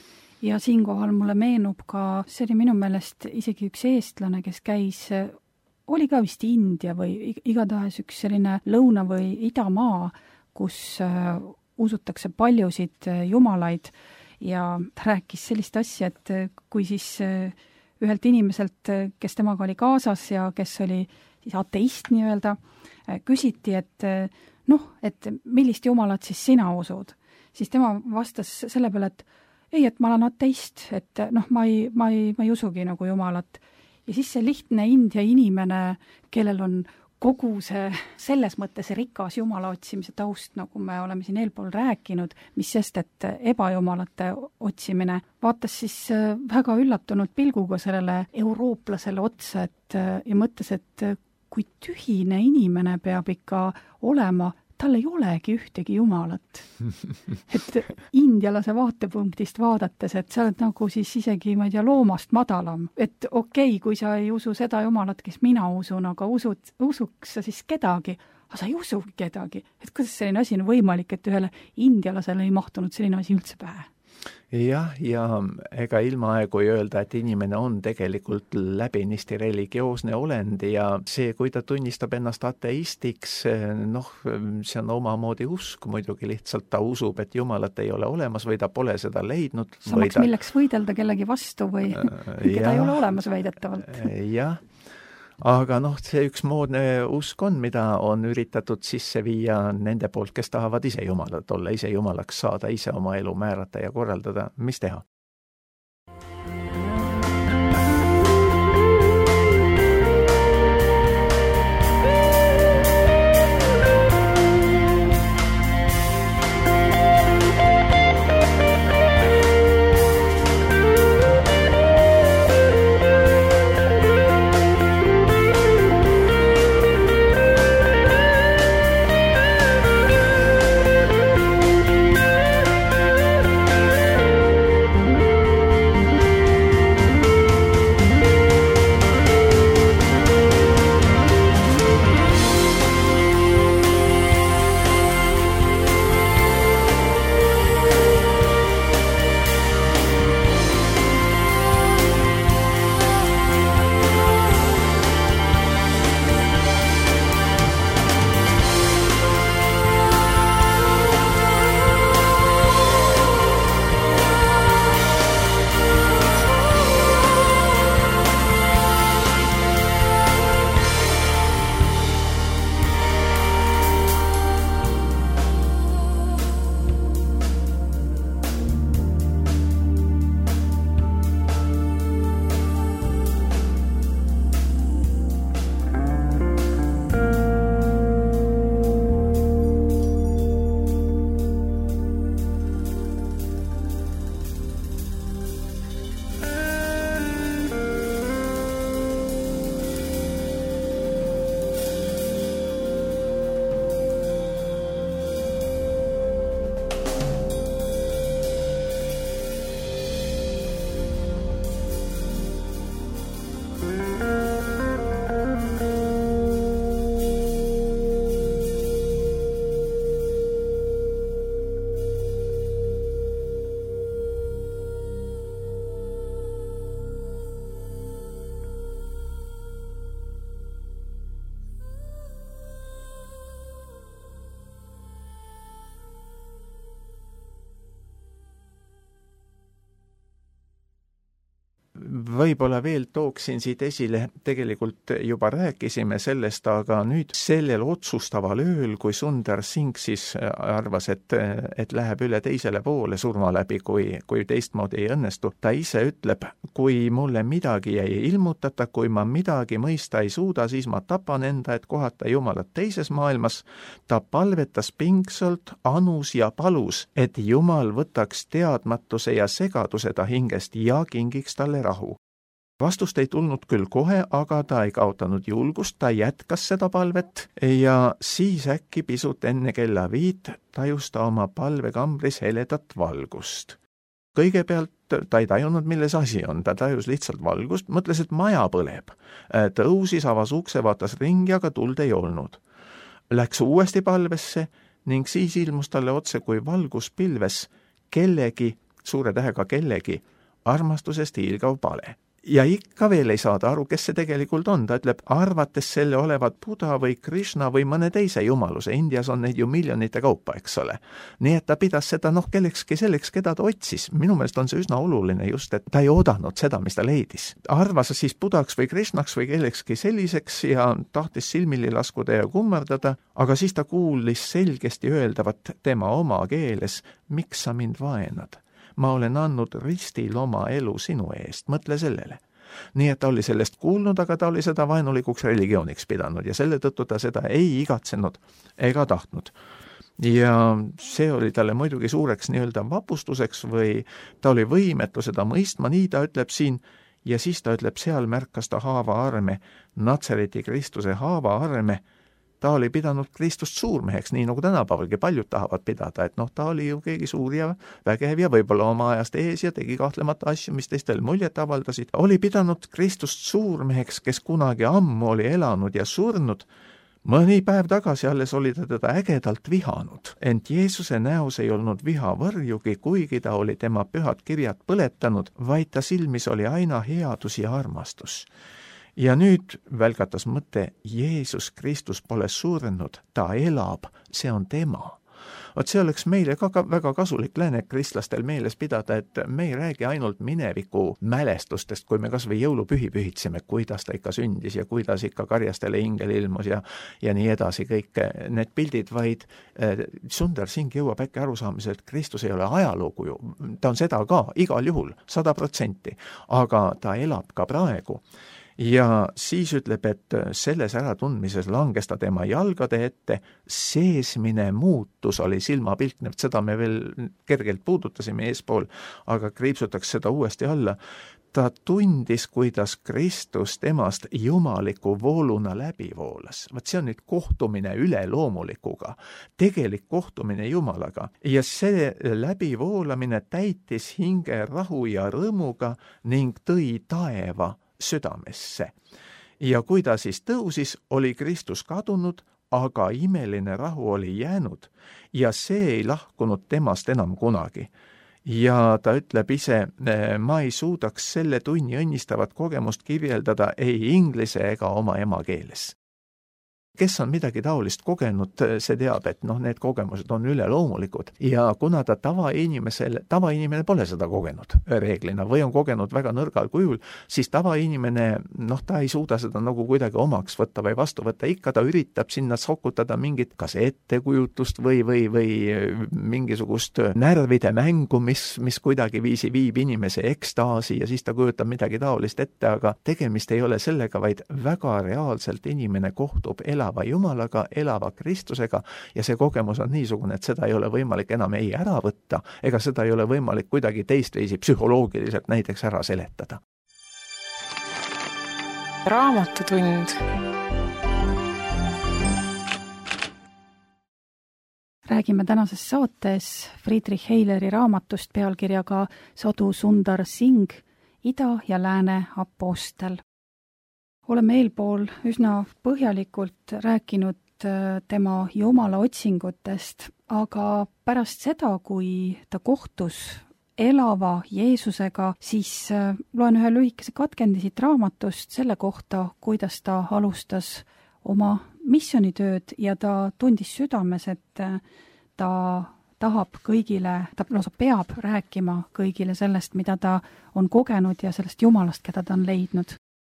Ja siinkohal mulle meenub ka, see oli minu meelest isegi üks eestlane, kes käis, oli ka vist India või igatahes üks selline lõuna- või idamaa, kus usutakse paljusid jumalaid ja ta rääkis sellist asja, et kui siis ühelt inimeselt, kes temaga oli kaasas ja kes oli siis ateist nii-öelda, küsiti, et millist jumalat siis sina usud, siis tema vastas selle peale, et ei, et ma olen ateist, et ma ei usugi nagu Jumalat. Ja siis see lihtne India inimene, kellel on kogu see selles mõttes rikas Jumala otsimise taust, nagu me oleme siin eelpool rääkinud, mis sest, et ebajumalate otsimine, vaatas siis väga üllatunud pilguga sellele eurooplasele otsa ja mõtles, et kui tühine inimene peab ikka olema, tal ei olegi ühtegi jumalat. Et indialase vaatepunktist vaadates, et sa oled nagu siis isegi, ma ei tea, loomast madalam. Et okei, kui sa ei usu seda jumalat, kes mina usun, aga usuks sa siis kedagi, aga sa ei usu kedagi, et kuidas selline asi on võimalik, et ühele indialasele ei mahtunud selline asi üldse pähe. Jah, ja ega ilmaaegu ei öelda, et inimene on tegelikult läbinisti religioosne olend ja see, kui ta tunnistab ennast ateistiks, see on omamoodi usk, muidugi lihtsalt ta usub, et Jumalat ei ole olemas või ta pole seda leidnud. Samaks milleks võidelda kellegi vastu või keda ei ole olemas väidetavalt. Jah. Aga see üks moodne usk on, mida on üritatud sisse viia nende poolt, kes tahavad ise Jumalad olla, ise Jumalaks saada, ise oma elu määrata ja korraldada, mis teha? Võib-olla veel tooksin siit esile, tegelikult juba rääkisime sellest, aga nüüd sellel otsustaval ööl, kui Sundar Singh siis arvas, et läheb üle teisele poole surma läbi, kui teistmoodi ei õnnestu, ta ise ütleb, kui mulle midagi ei ilmutata, kui ma midagi mõista ei suuda, siis ma tapan enda, et kohata Jumalat teises maailmas. Ta palvetas pingsalt, anus ja palus, et Jumal võtaks teadmatuse ja segaduse ta hingest ja kingiks talle rahu. Vastust ei tulnud küll kohe, aga ta ei kaotanud julgust, ta jätkas seda palvet ja siis äkki pisut enne kella 5 tajus ta oma palvekambris heledat valgust. Kõigepealt ta ei tajunud, milles asi on, ta tajus lihtsalt valgust, mõtles, et maja põleb. Tõusis, avas ukse, vaatas ringi, aga tuld ei olnud. Läks uuesti palvesse ning siis ilmus talle otse kui valgus pilves kellegi, suure tähega kellegi, armastusest hiilgav pale. Ja ikka veel ei saada aru, kes see tegelikult on. Ta ütleb, arvates selle olevat Buddha või Krishna või mõne teise jumaluse. Indias on neid ju miljonite kaupa, eks ole. Nii et ta pidas seda kellekski selleks, keda ta otsis. Minu meelest on see üsna oluline just, et ta ei oodanud seda, mis ta leidis. Arvas siis Buddhaks või Krishnaks või kellekski selliseks ja tahtis silmili laskuda ja kummardada, aga siis ta kuulis selgesti öeldavat tema oma keeles, miks sa mind vaenad? Ma olen andnud ristil oma elu sinu eest, mõtle sellele. Nii et ta oli sellest kuulnud, aga ta oli seda vaenulikuks religiooniks pidanud ja selle tõttu ta seda ei igatsenud ega tahtnud. Ja see oli talle muidugi suureks nii-öelda vapustuseks või ta oli võimetu seda mõistma, nii ta ütleb siin, ja siis ta ütleb, seal märkas ta haavaarme, Natsareti Kristuse haavaarme. Ta oli pidanud Kristust suurmeheks, nii nagu tänapäevalgi paljud tahavad pidada, et ta oli ju keegi suur ja vägev ja võib-olla oma ajast ees ja tegi kahtlemata asju, mis teistel muljet avaldasid. Oli pidanud Kristust suurmeheks, kes kunagi ammu oli elanud ja surnud, mõni päev tagasi alles oli ta teda ägedalt vihanud, ent Jeesuse näos ei olnud viha võrjugi, kuigi ta oli tema pühad kirjad põletanud, vaid ta silmis oli aina headus ja armastus. Ja nüüd välgatas mõte, Jeesus Kristus pole surnud, ta elab, see on tema. Vot see oleks meile ka väga kasulik läänekristlastel meeles pidada, et me ei räägi ainult mineviku mälestustest, kui me kas või jõulupühi pühitseme, kuidas ta ikka sündis ja kuidas ikka karjastele ingel ilmus ja nii edasi, kõik need pildid, vaid Sundar Singh jõuab äkki arusaamisel, et Kristus ei ole ajalugu ju, ta on seda ka igal juhul, 100%, aga ta elab ka praegu. Ja siis ütleb, et selles äratundmises langes ta tema jalgade ette, seesmine muutus oli silmapiltnev, seda me veel kergelt puudutasime eespool, aga kriipsutaks seda uuesti alla. Ta tundis, kuidas Kristus temast jumaliku vooluna läbi voolas. Vaat see on nüüd kohtumine üleloomulikuga, tegelik kohtumine Jumalaga. Ja see läbivoolamine täitis hinge rahu ja rõõmuga ning tõi taeva südamesse. Ja kui ta siis tõusis, oli Kristus kadunud, aga imeline rahu oli jäänud ja see ei lahkunud temast enam kunagi. Ja ta ütleb ise, ma ei suudaks selle tunni õnnistavat kogemust kirjeldada ei inglise ega oma emakeeles. Kes on midagi taolist kogenud, see teab, et need kogemused on üleloomulikud ja kuna ta tavainimene pole seda kogenud reeglina või on kogenud väga nõrgal kujul, siis tavainimene, ta ei suuda seda nagu kuidagi omaks võtta või vastu võtta, ikka ta üritab sinna sokutada mingit kas ettekujutust või mingisugust närvide mängu, mis kuidagi viisi viib inimese ekstaasi ja siis ta kujutab midagi taolist ette, aga tegemist ei ole sellega, vaid väga reaalselt inimene kohtub elava Jumalaga, elava Kristusega ja see kogemus on niisugune, et seda ei ole võimalik enam ei ära võtta, ega seda ei ole võimalik kuidagi teistviisi psühholoogiliselt näiteks ära seletada. Raamatutund. Räägime tänases saates Friedrich Heileri raamatust pealkirjaga Sadu Sundar Singh, Ida ja Lääne apostel. Oleme eelpool üsna põhjalikult rääkinud tema Jumala otsingutest, aga pärast seda, kui ta kohtus elava Jeesusega, siis loen ühe lühikese katkendi siit raamatust selle kohta, kuidas ta alustas oma missionitööd ja ta tundis südames, et ta tahab kõigile, ta lausa peab rääkima kõigile sellest, mida ta on kogenud ja sellest Jumalast, keda ta on leidnud.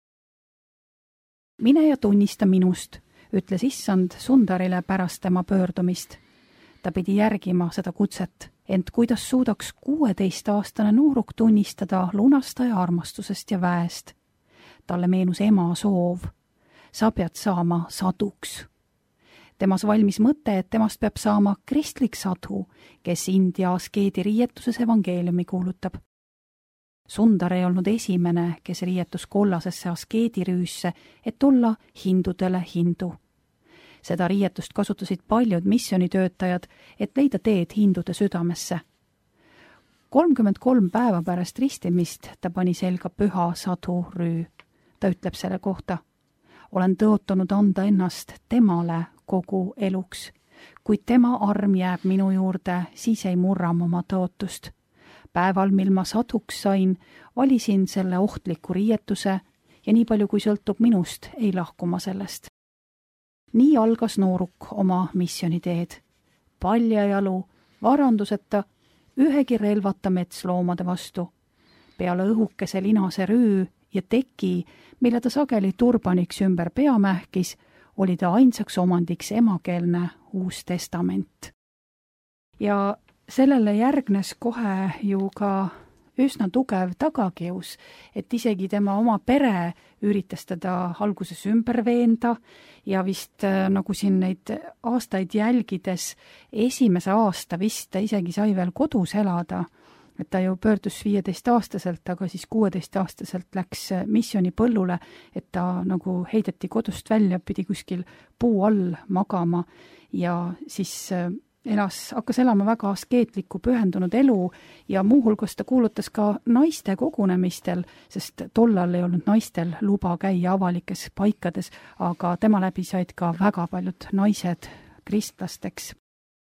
Mine ja tunnista minust, ütles issand Sundarile pärast tema pöördumist. Ta pidi järgima seda kutset, ent kuidas suudaks 16-aastane nooruk tunnistada lunastaja armastusest ja väest. Talle meenus ema soov. Sa pead saama saduks. Temas valmis mõte, et temast peab saama kristlik sadhu, kes India askeedi riietuses evangeeliumi kuulutab. Sundar ei olnud esimene, kes riietus kollasesse askeedirüüsse, et olla hindudele hindu. Seda riietust kasutasid paljud missionitöötajad, et leida teed hindude südamesse. 33 päeva pärast ristimist ta pani selga püha sadhu rüü. Ta ütleb selle kohta. Olen tõotanud anda ennast temale kogu eluks. Kuid tema arm jääb minu juurde, siis ei murra oma tõotust. Päeval, mil ma saduks sain, valisin selle ohtliku riietuse ja nii palju, kui sõltub minust, ei lahkuma sellest. Nii algas nooruk oma missioniteed. Paljajalu, varanduseta, ühegi relvata metsloomade vastu. Peale õhukese linase rüü ja teki, mille ta sageli turbaniks ümber pea mähkis, oli ta ainsaks omandiks emakeelne Uus Testament. Ja sellele järgnes kohe ju ka üsna tugev tagakius, et isegi tema oma pere üritas teda alguses ümber veenda ja vist nagu siin neid aastaid jälgides esimese aasta vist ta isegi sai veel kodus elada, et ta ju pöördus 15-aastaselt, aga siis 16-aastaselt läks missionipõllule, et ta nagu heideti kodust välja, pidi kuskil puu all magama ja siis hakkas elama väga askeetlikku pühendunud elu ja muuhulgas ta kuulutas ka naiste kogunemistel, sest tollal ei olnud naistel luba käia avalikes paikades, aga tema läbi said ka väga paljud naised kristlasteks.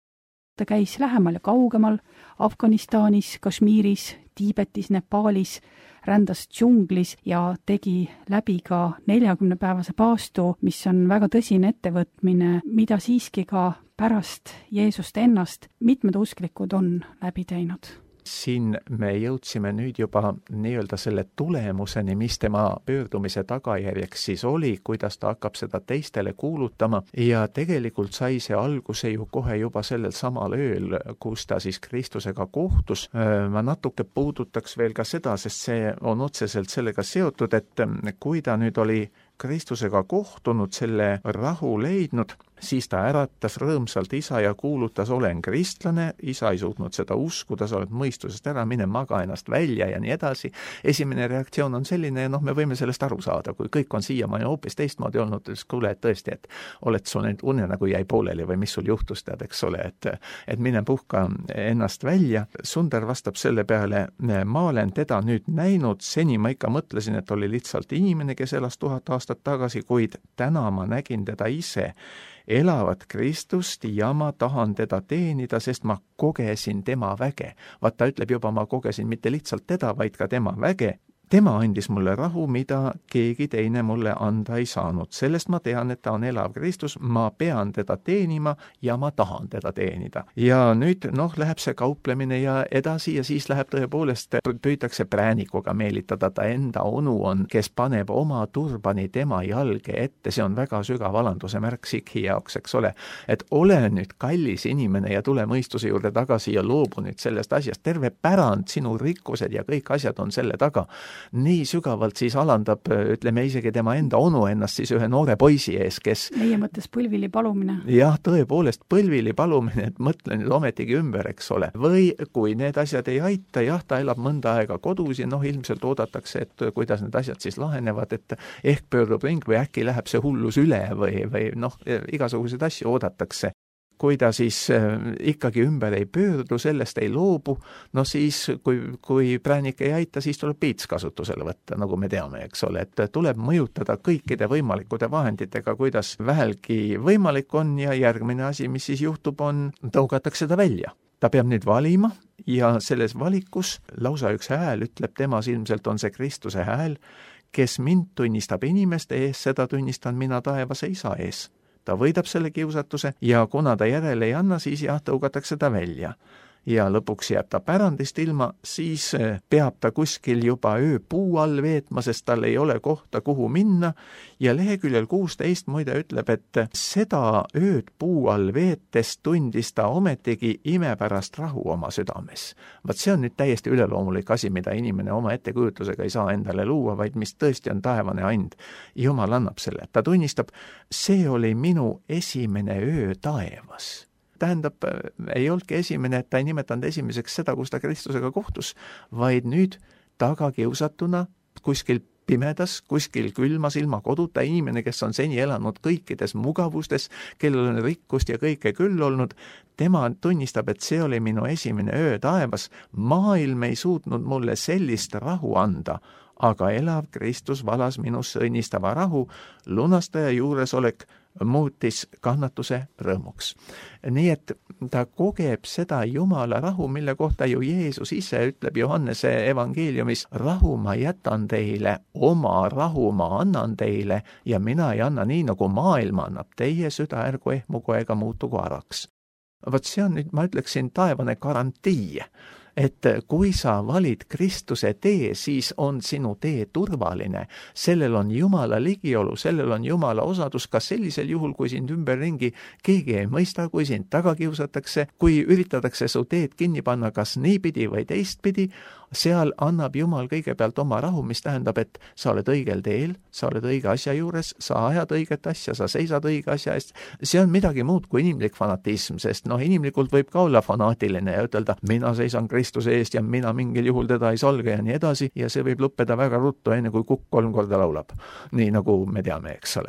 Ta käis lähemal ja kaugemal Afganistanis, Kashmiris, Tiibetis, Nepaalis, rändas džunglis ja tegi läbi ka 40-päevase paastu, mis on väga tõsine ettevõtmine, mida siiski ka pärast Jeesust ennast mitmed usklikud on läbi teinud. Siin me jõudsime nüüd juba nii-öelda selle tulemuseni, mis tema pöördumise tagajärjeks siis oli, kuidas ta hakkab seda teistele kuulutama ja tegelikult sai see alguse ju kohe juba sellel samal ööl, kus ta siis Kristusega kohtus. Ma natuke puudutaks veel ka seda, sest see on otseselt sellega seotud, et kui ta nüüd oli Kristusega kohtunud, selle rahu leidnud, siis ta äratas rõõmsalt isa ja kuulutas, olen kristlane, isa ei suutnud seda uskuda, sa oled mõistusest ära, mine maga ennast välja ja nii edasi. Esimene reaktsioon on selline, me võime sellest aru saada, kui kõik on siiamaani hoopis teistmoodi olnud, siis kuule, et tõesti, et oled sul nüüd unenägu jäi pooleli või mis sul juhtus, tead, eks ole, et mine puhka ennast välja. Sunder vastab selle peale, ma olen teda nüüd näinud, seni ma ikka mõtlesin, et oli lihtsalt inimene, kes elas 1000 aastat tagasi, kuid täna ma nägin teda ise elavat Kristust ja ma tahan teda teenida, sest ma kogesin tema väge. Vaat ta ütleb juba, ma kogesin mitte lihtsalt teda, vaid ka tema väge. Tema andis mulle rahu, mida keegi teine mulle anda ei saanud. Sellest ma tean, et ta on elav Kristus, ma pean teda teenima ja ma tahan teda teenida. Ja nüüd läheb see kauplemine ja edasi ja siis läheb tõepoolest, püütakse präänikuga meelitada, ta enda onu on, kes paneb oma turbani tema jalge ette, see on väga sügav alanduse märk Sikhi jaoks, eks ole, et ole nüüd kallis inimene ja tule mõistuse juurde tagasi ja loobu nüüd sellest asjast, terve pärand, sinu rikkused ja kõik asjad on selle taga. Nii sügavalt siis alandab, ütleme isegi tema enda onu ennast siis ühe noore poisi ees, kes meie mõttes põlvili palumine. Jah, tõepoolest põlvili palumine, et mõtle nüüd ometigi ümber, eks ole. Või kui need asjad ei aita, jah, ta elab mõnda aega kodus ja ilmselt oodatakse, et kuidas need asjad siis lahenevad, et ehk pöördub ring või äkki läheb see hullus üle või igasuguseid asju oodatakse. Kui ta siis ikkagi ümber ei pöördu, sellest ei loobu, siis kui präänik ei aita, siis tuleb piits kasutusele võtta, nagu me teame, eks ole, et tuleb mõjutada kõikide võimalikude vahenditega, kuidas vähelgi võimalik on ja järgmine asi, mis siis juhtub, on tõugatakse ta välja. Ta peab nüüd valima ja selles valikus lausa üks hääl ütleb, temas ilmselt on see Kristuse hääl, kes mind tunnistab inimeste ees, seda tunnistan mina taevase isa ees. Ta võidab selle kiusatuse ja kuna ta järele ei anna, siis tõugatakse ta välja. Ja lõpuks jääb ta pärandist ilma, siis peab ta kuskil juba ööpuu all veetma, sest tal ei ole kohta, kuhu minna. Ja leheküljel 16 muide ütleb, et seda ööd puu all veetes tundis ta ometigi imepärast rahu oma südames. Vaat see on nüüd täiesti üleloomulik asi, mida inimene oma ettekujutlusega ei saa endale luua, vaid mis tõesti on taevane and. Jumal annab selle. Ta tunnistab, see oli minu esimene öö taevas. Tähendab, ei olnudki esimene, et ta ei nimetanud esimeseks seda, kus ta Kristusega kohtus, vaid nüüd tagakiusatuna kuskil pimedas, kuskil külmas ilma koduta inimene, kes on seni elanud kõikides mugavustes, kellel on rikkust ja kõike küll olnud, tema tunnistab, et see oli minu esimene öö taevas, maailm ei suutnud mulle sellist rahu anda, aga elav Kristus valas minusse õnnistava rahu, lunastaja juuresolek muutis kannatuse rõõmuks. Nii et ta kogeb seda Jumala rahu, mille kohta ju Jeesus ise ütleb Johannese evangeeliumis, rahu ma jätan teile, oma rahu ma annan teile ja mina ei anna nii, nagu maailm annab, teie süda ärgu ehmugu ega muutugu araks. Vot see on nüüd, ma ütleksin, taevane garantii, et kui sa valid Kristuse tee, siis on sinu tee turvaline. Sellel on Jumala ligiolu, sellel on Jumala osadus ka sellisel juhul, kui sind ümberringi keegi ei mõista, kui sind taga kiusatakse, kui üritatakse su teed kinni panna kas niipidi või teistpidi, seal annab Jumal kõigepealt oma rahu, mis tähendab, et sa oled õigel teel, sa oled õige asja juures, sa ajad õiget asja, sa seisad õige asja eest. See on midagi muud kui inimlik fanatism, sest inimlikult võib ka olla fanaatiline ja ütelda, mina seisan Kristuse eest ja mina mingil juhul teda ei salge ja nii edasi ja see võib lõppeda väga ruttu, enne kui kukk 3 korda laulab. Nii nagu me teame, eks ole.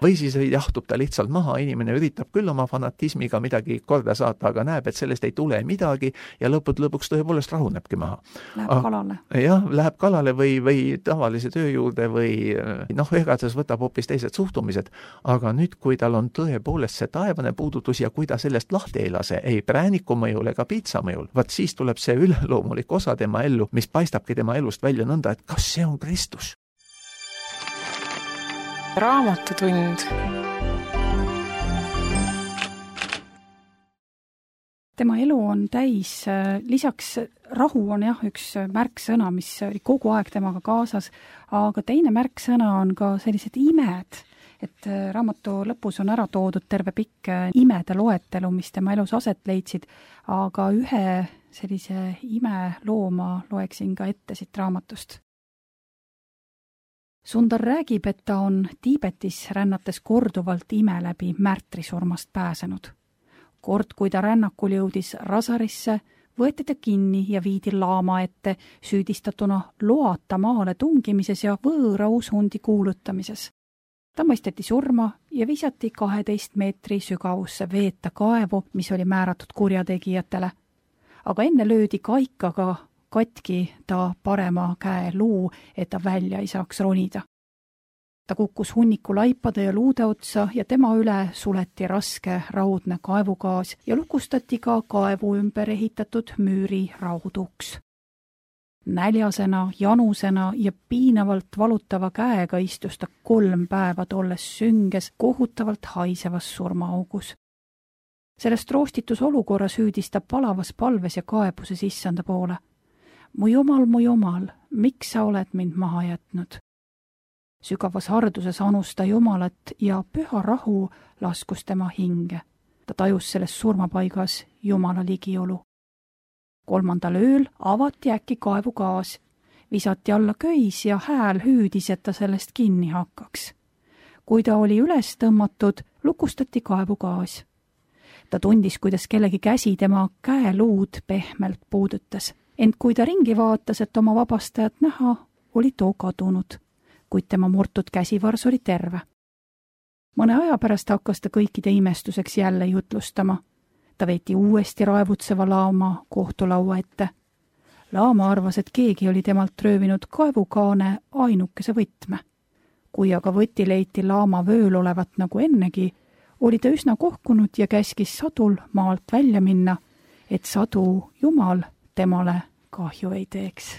Või siis jahtub ta lihtsalt maha, inimene üritab küll oma fanatismiga midagi korda saata, aga näeb, et sellest ei tule midagi ja lõpuks tõepoolest rahunebki maha. Läheb kalale. Jah, läheb kalale või tavalise töö juurde või igatahes võtab hoopis teised suhtumised, aga nüüd, kui tal on tõepoolest see taevane puudutus ja kui ta sellest lahti ei lase, ei prääniku mõjul ega piitsa mõjul, vaat siis tuleb see üleloomulik osa tema ellu, mis paistabki tema elust välja nõnda, et kas see on Kristus. Raamatutund. Tema elu on täis, lisaks rahu on üks märksõna, mis oli kogu aeg temaga kaasas, aga teine märksõna on ka sellised imed, et raamatu lõpus on ära toodud terve pikk imede loetelu, mis tema elus aset leidsid, aga ühe sellise imelooma loeksin ka ette siit raamatust. Sundar räägib, et ta on Tiibetis rännates korduvalt ime läbi märtrisurmast pääsenud. Kord, kui ta rännakul jõudis Rasarisse, võeti ta kinni ja viidi laama ette süüdistatuna loata maale tungimises ja võõra usundi kuulutamises. Ta mõisteti surma ja visati 12 meetri sügavusse veeta kaevu, mis oli määratud kurjategijatele. Aga enne löödi kaikaga katki ta parema käe luu, et ta välja ei saaks ronida. Ta kukkus hunniku laipade ja luude otsa ja tema üle suleti raske raudne kaevugaas ja lukustati ka kaevu ümber ehitatud müüri rauduks. Näljasena, janusena ja piinavalt valutava käega istus ta 3 päeva tolles sünges, kohutavalt haisevas surmaaugus. Sellest roostitus olukorra süüdistab palavas palves ja kaebuses issanda poole. Mu Jumal, miks sa oled mind maha jätnud? Sügavas harduses anus ta Jumalat ja püha rahu laskus tema hinge. Ta tajus selles surmapaigas Jumala ligiolu. 3. ööl avati äkki kaevugaas, visati alla köis ja hääl hüüdis, et ta sellest kinni hakkaks. Kui ta oli üles tõmmatud, lukustati kaevugaas. Ta tundis, kuidas kellegi käsi tema käeluud pehmelt puudutas. Ent kui ta ringi vaatas, et oma vabastajat näha, oli too kadunud, kuid tema murtud käsivars oli terve. Mõne aja pärast hakkas ta kõikide imestuseks jälle jutlustama. Ta veeti uuesti raevutseva laama kohtulaua ette. Laama arvas, et keegi oli temalt röövinud kaevukaane ainukese võtme. Kui aga võti leiti laama vööl olevat nagu ennegi, oli ta üsna kohkunud ja käskis sadul maalt välja minna, et sadu Jumal temale kahju ei teeks.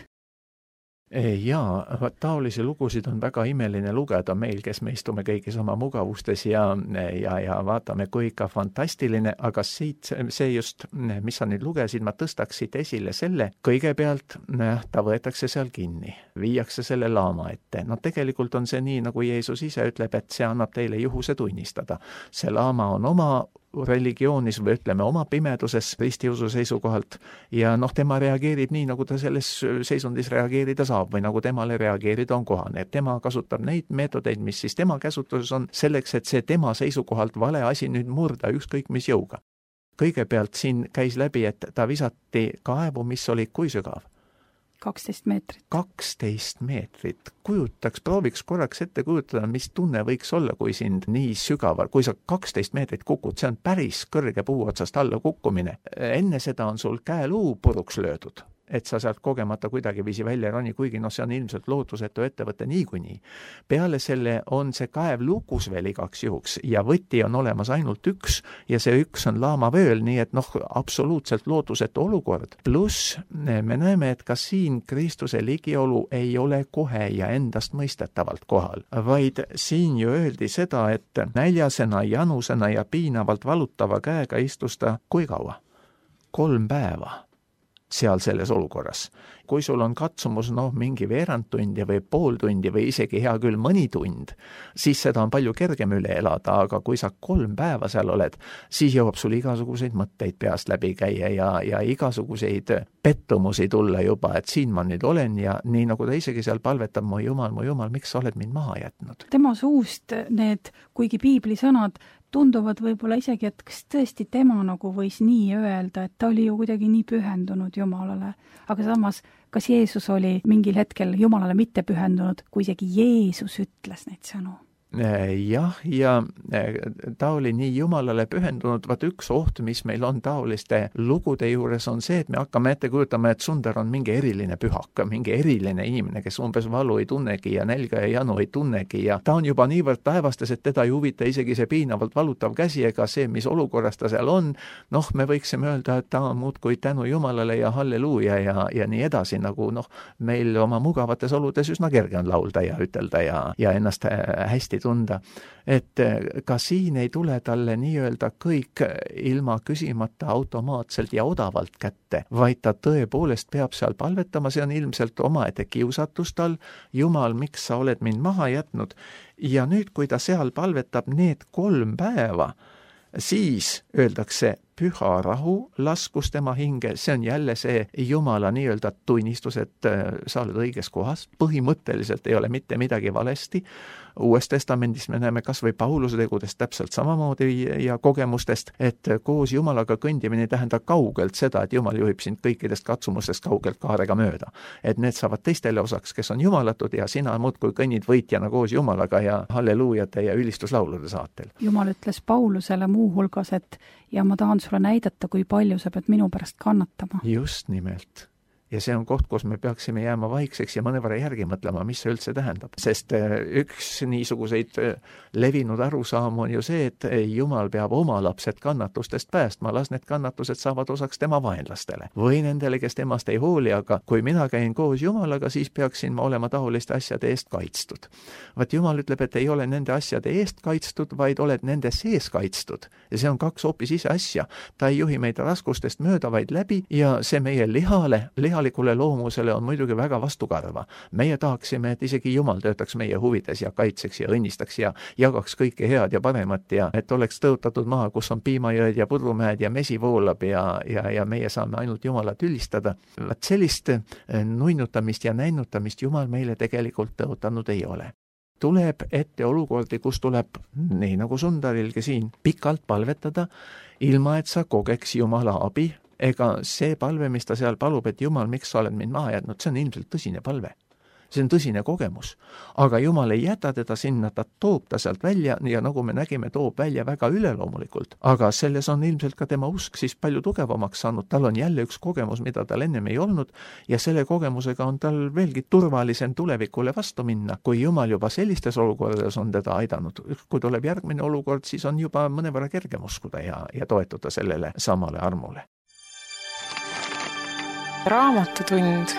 Jaa, taolisi lugusid on väga imeline lugeda meil, kes me istume kõigis oma mugavustes ja vaatame, kui ikka fantastiline, aga siit see just, mis sa nüüd lugesid, ma tõstaks siit esile selle, kõigepealt ta võetakse seal kinni, viiakse selle laama ette. No tegelikult on see nii, nagu Jeesus ise ütleb, et see annab teile juhuse tunnistada. See laama on oma religioonis või ütleme oma pimeduses ristiusu seisukohalt ja tema reageerib nii, nagu ta selles seisundis reageerida saab või nagu temale reageerida on kohane. Tema kasutab neid meetodeid, mis siis tema käsutuses on selleks, et see tema seisukohalt vale asi nüüd murda ükskõik mis jõuga. Kõigepealt siin käis läbi, et ta visati kaevu, mis oli kui sügav? 12 meetrit. 12 meetrit. Prooviks korraks ette kujutada, mis tunne võiks olla, kui sind nii sügaval, kui sa 12 meetrit kukud, see on päris kõrge puu otsast alla kukkumine. Enne seda on sul käeluu puruks löödud, et sa sealt kogemata kuidagiviisi välja roni, kuigi see on ilmselt lootusetu ettevõte niikuinii. Peale selle on see kaev lukus veel igaks juhuks ja võti on olemas ainult üks ja see üks on laamavööl, nii et absoluutselt lootusetu olukord. Pluss me näeme, et ka siin Kristuse ligiolu ei ole kohe ja endast mõistetavalt kohal, vaid siin ju öeldi seda, et näljasena, janusena ja piinavalt valutava käega istus ta kui kaua? 3 päeva. Seal selles olukorras. Kui sul on katsumus mingi veerand tundi või pool tundi või isegi hea küll mõni tund, siis seda on palju kergem üle elada, aga kui sa 3 päeva seal oled, siis jõuab sul igasuguseid mõtteid peast läbi käia ja igasuguseid pettumusi tulla juba, et siin ma nüüd olen ja nii nagu ta isegi seal palvetab, mu Jumal, miks sa oled mind maha jätnud? Tema suust need, kuigi piiblisõnad tunduvad võib-olla isegi, et kas tõesti tema nagu võis nii öelda, et ta oli ju kuidagi nii pühendunud Jumalale. Aga samas, kas Jeesus oli mingil hetkel Jumalale mitte pühendunud, kui isegi Jeesus ütles neid sõnu? Jah, ja ta oli nii Jumalale pühendunud, vaat üks oht, mis meil on taoliste lugude juures, on see, et me hakkame ette kujutama, et Sundar on mingi eriline pühak, mingi eriline inimene, kes umbes valu ei tunnegi ja nälga ja janu ei tunnegi ja ta on juba niivõrd taevastes, et teda ei huvita isegi see piinavalt valutav käsi ega see, mis olukorras ta seal on. Me võiksime öelda, et ta on muudkui tänu Jumalale ja halleluuja ja nii edasi, nagu meil oma mugavates oludes üsna kerge on laulda ja ütelda ja ennast hästi tunda, et ka siin ei tule talle nii-öelda kõik ilma küsimata automaatselt ja odavalt kätte, vaid ta tõepoolest peab seal palvetama, see on ilmselt omaette kiusatus tal, Jumal, miks sa oled mind maha jätnud, ja nüüd, kui ta seal palvetab need 3 päeva, siis öeldakse, püha rahu laskus tema hinge, see on jälle see Jumala nii-öelda tunnistus, et sa oled õiges kohas, põhimõtteliselt ei ole mitte midagi valesti. Uues testamendis me näeme kas või Pauluse tegudest täpselt samamoodi ja kogemustest, et koos Jumalaga kõndimine tähendab kaugelt seda, et Jumal juhib sind kõikidest katsumustest kaugelt kaarega mööda. Et need saavad teistele osaks, kes on jumalatud ja sina muudkui kõnnid võitjana koos Jumalaga ja halleluujate ja ülistuslaulude saatel. Jumal ütles Paulusele muu hulgas, et ja ma tahan sulle näidata, kui palju sa pead minu pärast kannatama. Just nimelt. Ja see on koht, kus me peaksime jääma vaikseks ja mõnevõrra järgi mõtlema, mis see üldse tähendab. Sest üks niisuguseid levinud arusaam on ju see, et Jumal peab oma lapsed kannatustest päästma, las need kannatused saavad osaks tema vaenlastele. Või nendele, kes temast ei hooli, aga kui mina käin koos Jumalaga, siis peaksin ma olema taoliste asjade eest kaitstud. Vaat Jumal ütleb, et ei ole nende asjade eest kaitstud, vaid oled nende sees kaitstud. Ja see on 2 hoopis ise asja. Ta ei juhi meid raskustest mööda, vaid läbi ja see meie lihalikule loomusele on muidugi väga vastukarva. Meie tahaksime, et isegi Jumal töötaks meie huvides ja kaitseks ja õnnistaks ja jagaks kõike head ja paremat ja et oleks tõotatud maa, kus on piimajõed ja pudrumäed ja mesi voolab ja meie saame ainult Jumalat ülistada. Vaat sellist nuinutamist ja näinutamist Jumal meile tegelikult tõotanud ei ole. Tuleb ette olukordi, kus tuleb, nii nagu Sundarilgi siin, pikalt palvetada, ilma et sa kogeks Jumala abi. Ega see palve, mis ta seal palub, et Jumal, miks sa oled mind maha jätnud, see on ilmselt tõsine palve. See on tõsine kogemus. Aga Jumal ei jäta teda sinna, ta toob ta sealt välja ja nagu me nägime, toob välja väga üleloomulikult. Aga selles on ilmselt ka tema usk siis palju tugevamaks saanud. Tal on jälle üks kogemus, mida tal ennem ei olnud ja selle kogemusega on tal veelgi turvalisem tulevikule vastu minna, kui Jumal juba sellistes olukordades on teda aidanud. Kui tuleb järgmine olukord, siis on juba mõnevõrra kergem uskuda ja toetuda sellele samale armule. Raamatutund.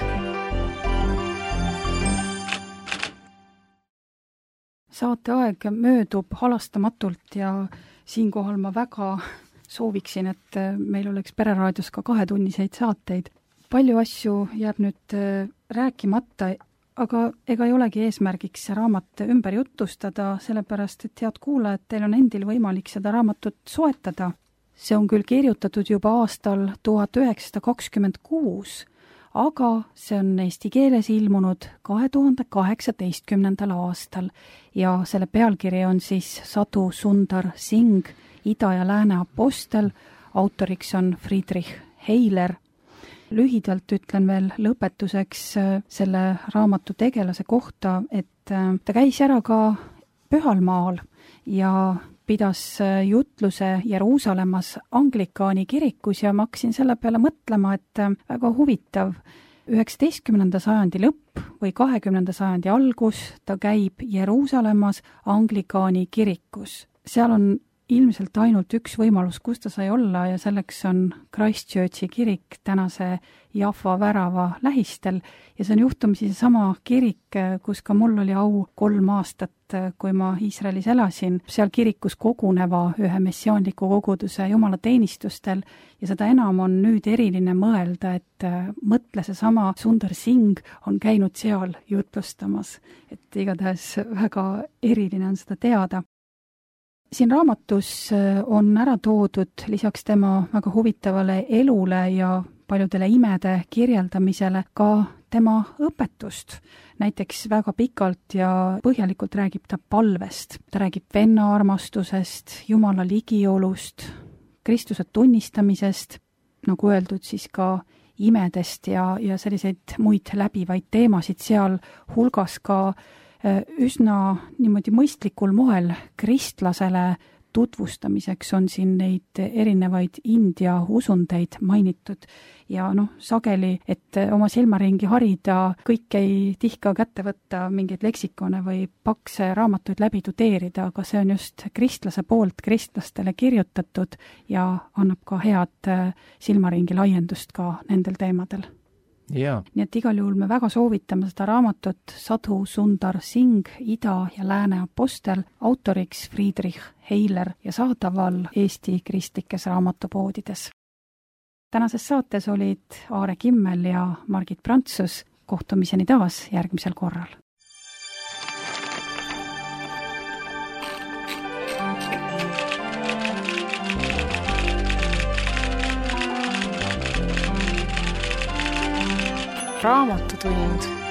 Saateaeg möödub halastamatult ja siinkohal ma väga sooviksin, et meil oleks Pereraadios ka 2-tunniseid saateid. Palju asju jääb nüüd rääkimata, aga ega ei olegi eesmärgiks see raamat ümber jutustada, sellepärast et head kuulajad, teil on endil võimalik seda raamatut soetada. See on küll kirjutatud juba aastal 1926, aga see on eesti keeles ilmunud 2018. aastal ja selle pealkiri on siis Sadu Sundar Singh, Ida ja Lääne apostel, autoriks on Friedrich Heiler. Lühidalt ütlen veel lõpetuseks selle raamatu tegelase kohta, et ta käis ära ka Pühalmaal ja pidas jutluse Jeruusalemmas Anglikaani kirikus ja ma hakkasin selle peale mõtlema, et väga huvitav, 19. sajandi lõpp või 20. sajandi algus ta käib Jeruusalemmas Anglikaani kirikus. Seal on ilmselt ainult üks võimalus, kus ta sai olla ja selleks on Christchurchi kirik tänase Jaffa värava lähistel ja see on juhtumisi sama kirik, kus ka mul oli au 3 aastat, kui ma Iisraelis elasin, seal kirikus koguneva ühe messiaanliku koguduse jumalateenistustel ja seda enam on nüüd eriline mõelda, et mõtle seesama Sundar Singh on käinud seal jutlustamas, et igatahes väga eriline on seda teada. Siin raamatus on ära toodud lisaks tema väga huvitavale elule ja paljudele imede kirjeldamisele ka tema õpetust. Näiteks väga pikalt ja põhjalikult räägib ta palvest. Ta räägib venna armastusest, Jumala ligiolust, Kristuse tunnistamisest, nagu öeldud, siis ka imedest ja selliseid muid läbivaid teemasid seal hulgas ka üsna niimoodi mõistlikul moel kristlasele tutvustamiseks on siin neid erinevaid India usundeid mainitud ja sageli, et oma silmaringi harida, kõik ei tihka kätte võtta mingeid leksikone või pakse raamatuid läbi tudeerida, aga see on just kristlase poolt kristlastele kirjutatud ja annab ka head silmaringi laiendust ka nendel teemadel. Jaa. Nii et igal juhul me väga soovitame seda raamatut Sadhu Sundar Singh, Ida ja Lääne apostel, autoriks Friedrich Heiler ja saadaval Eesti kristlikes raamatupoodides. Tänases saates olid Aare Kimmel ja Margit Prantsus. Kohtumiseni taas järgmisel korral. Raamatutund.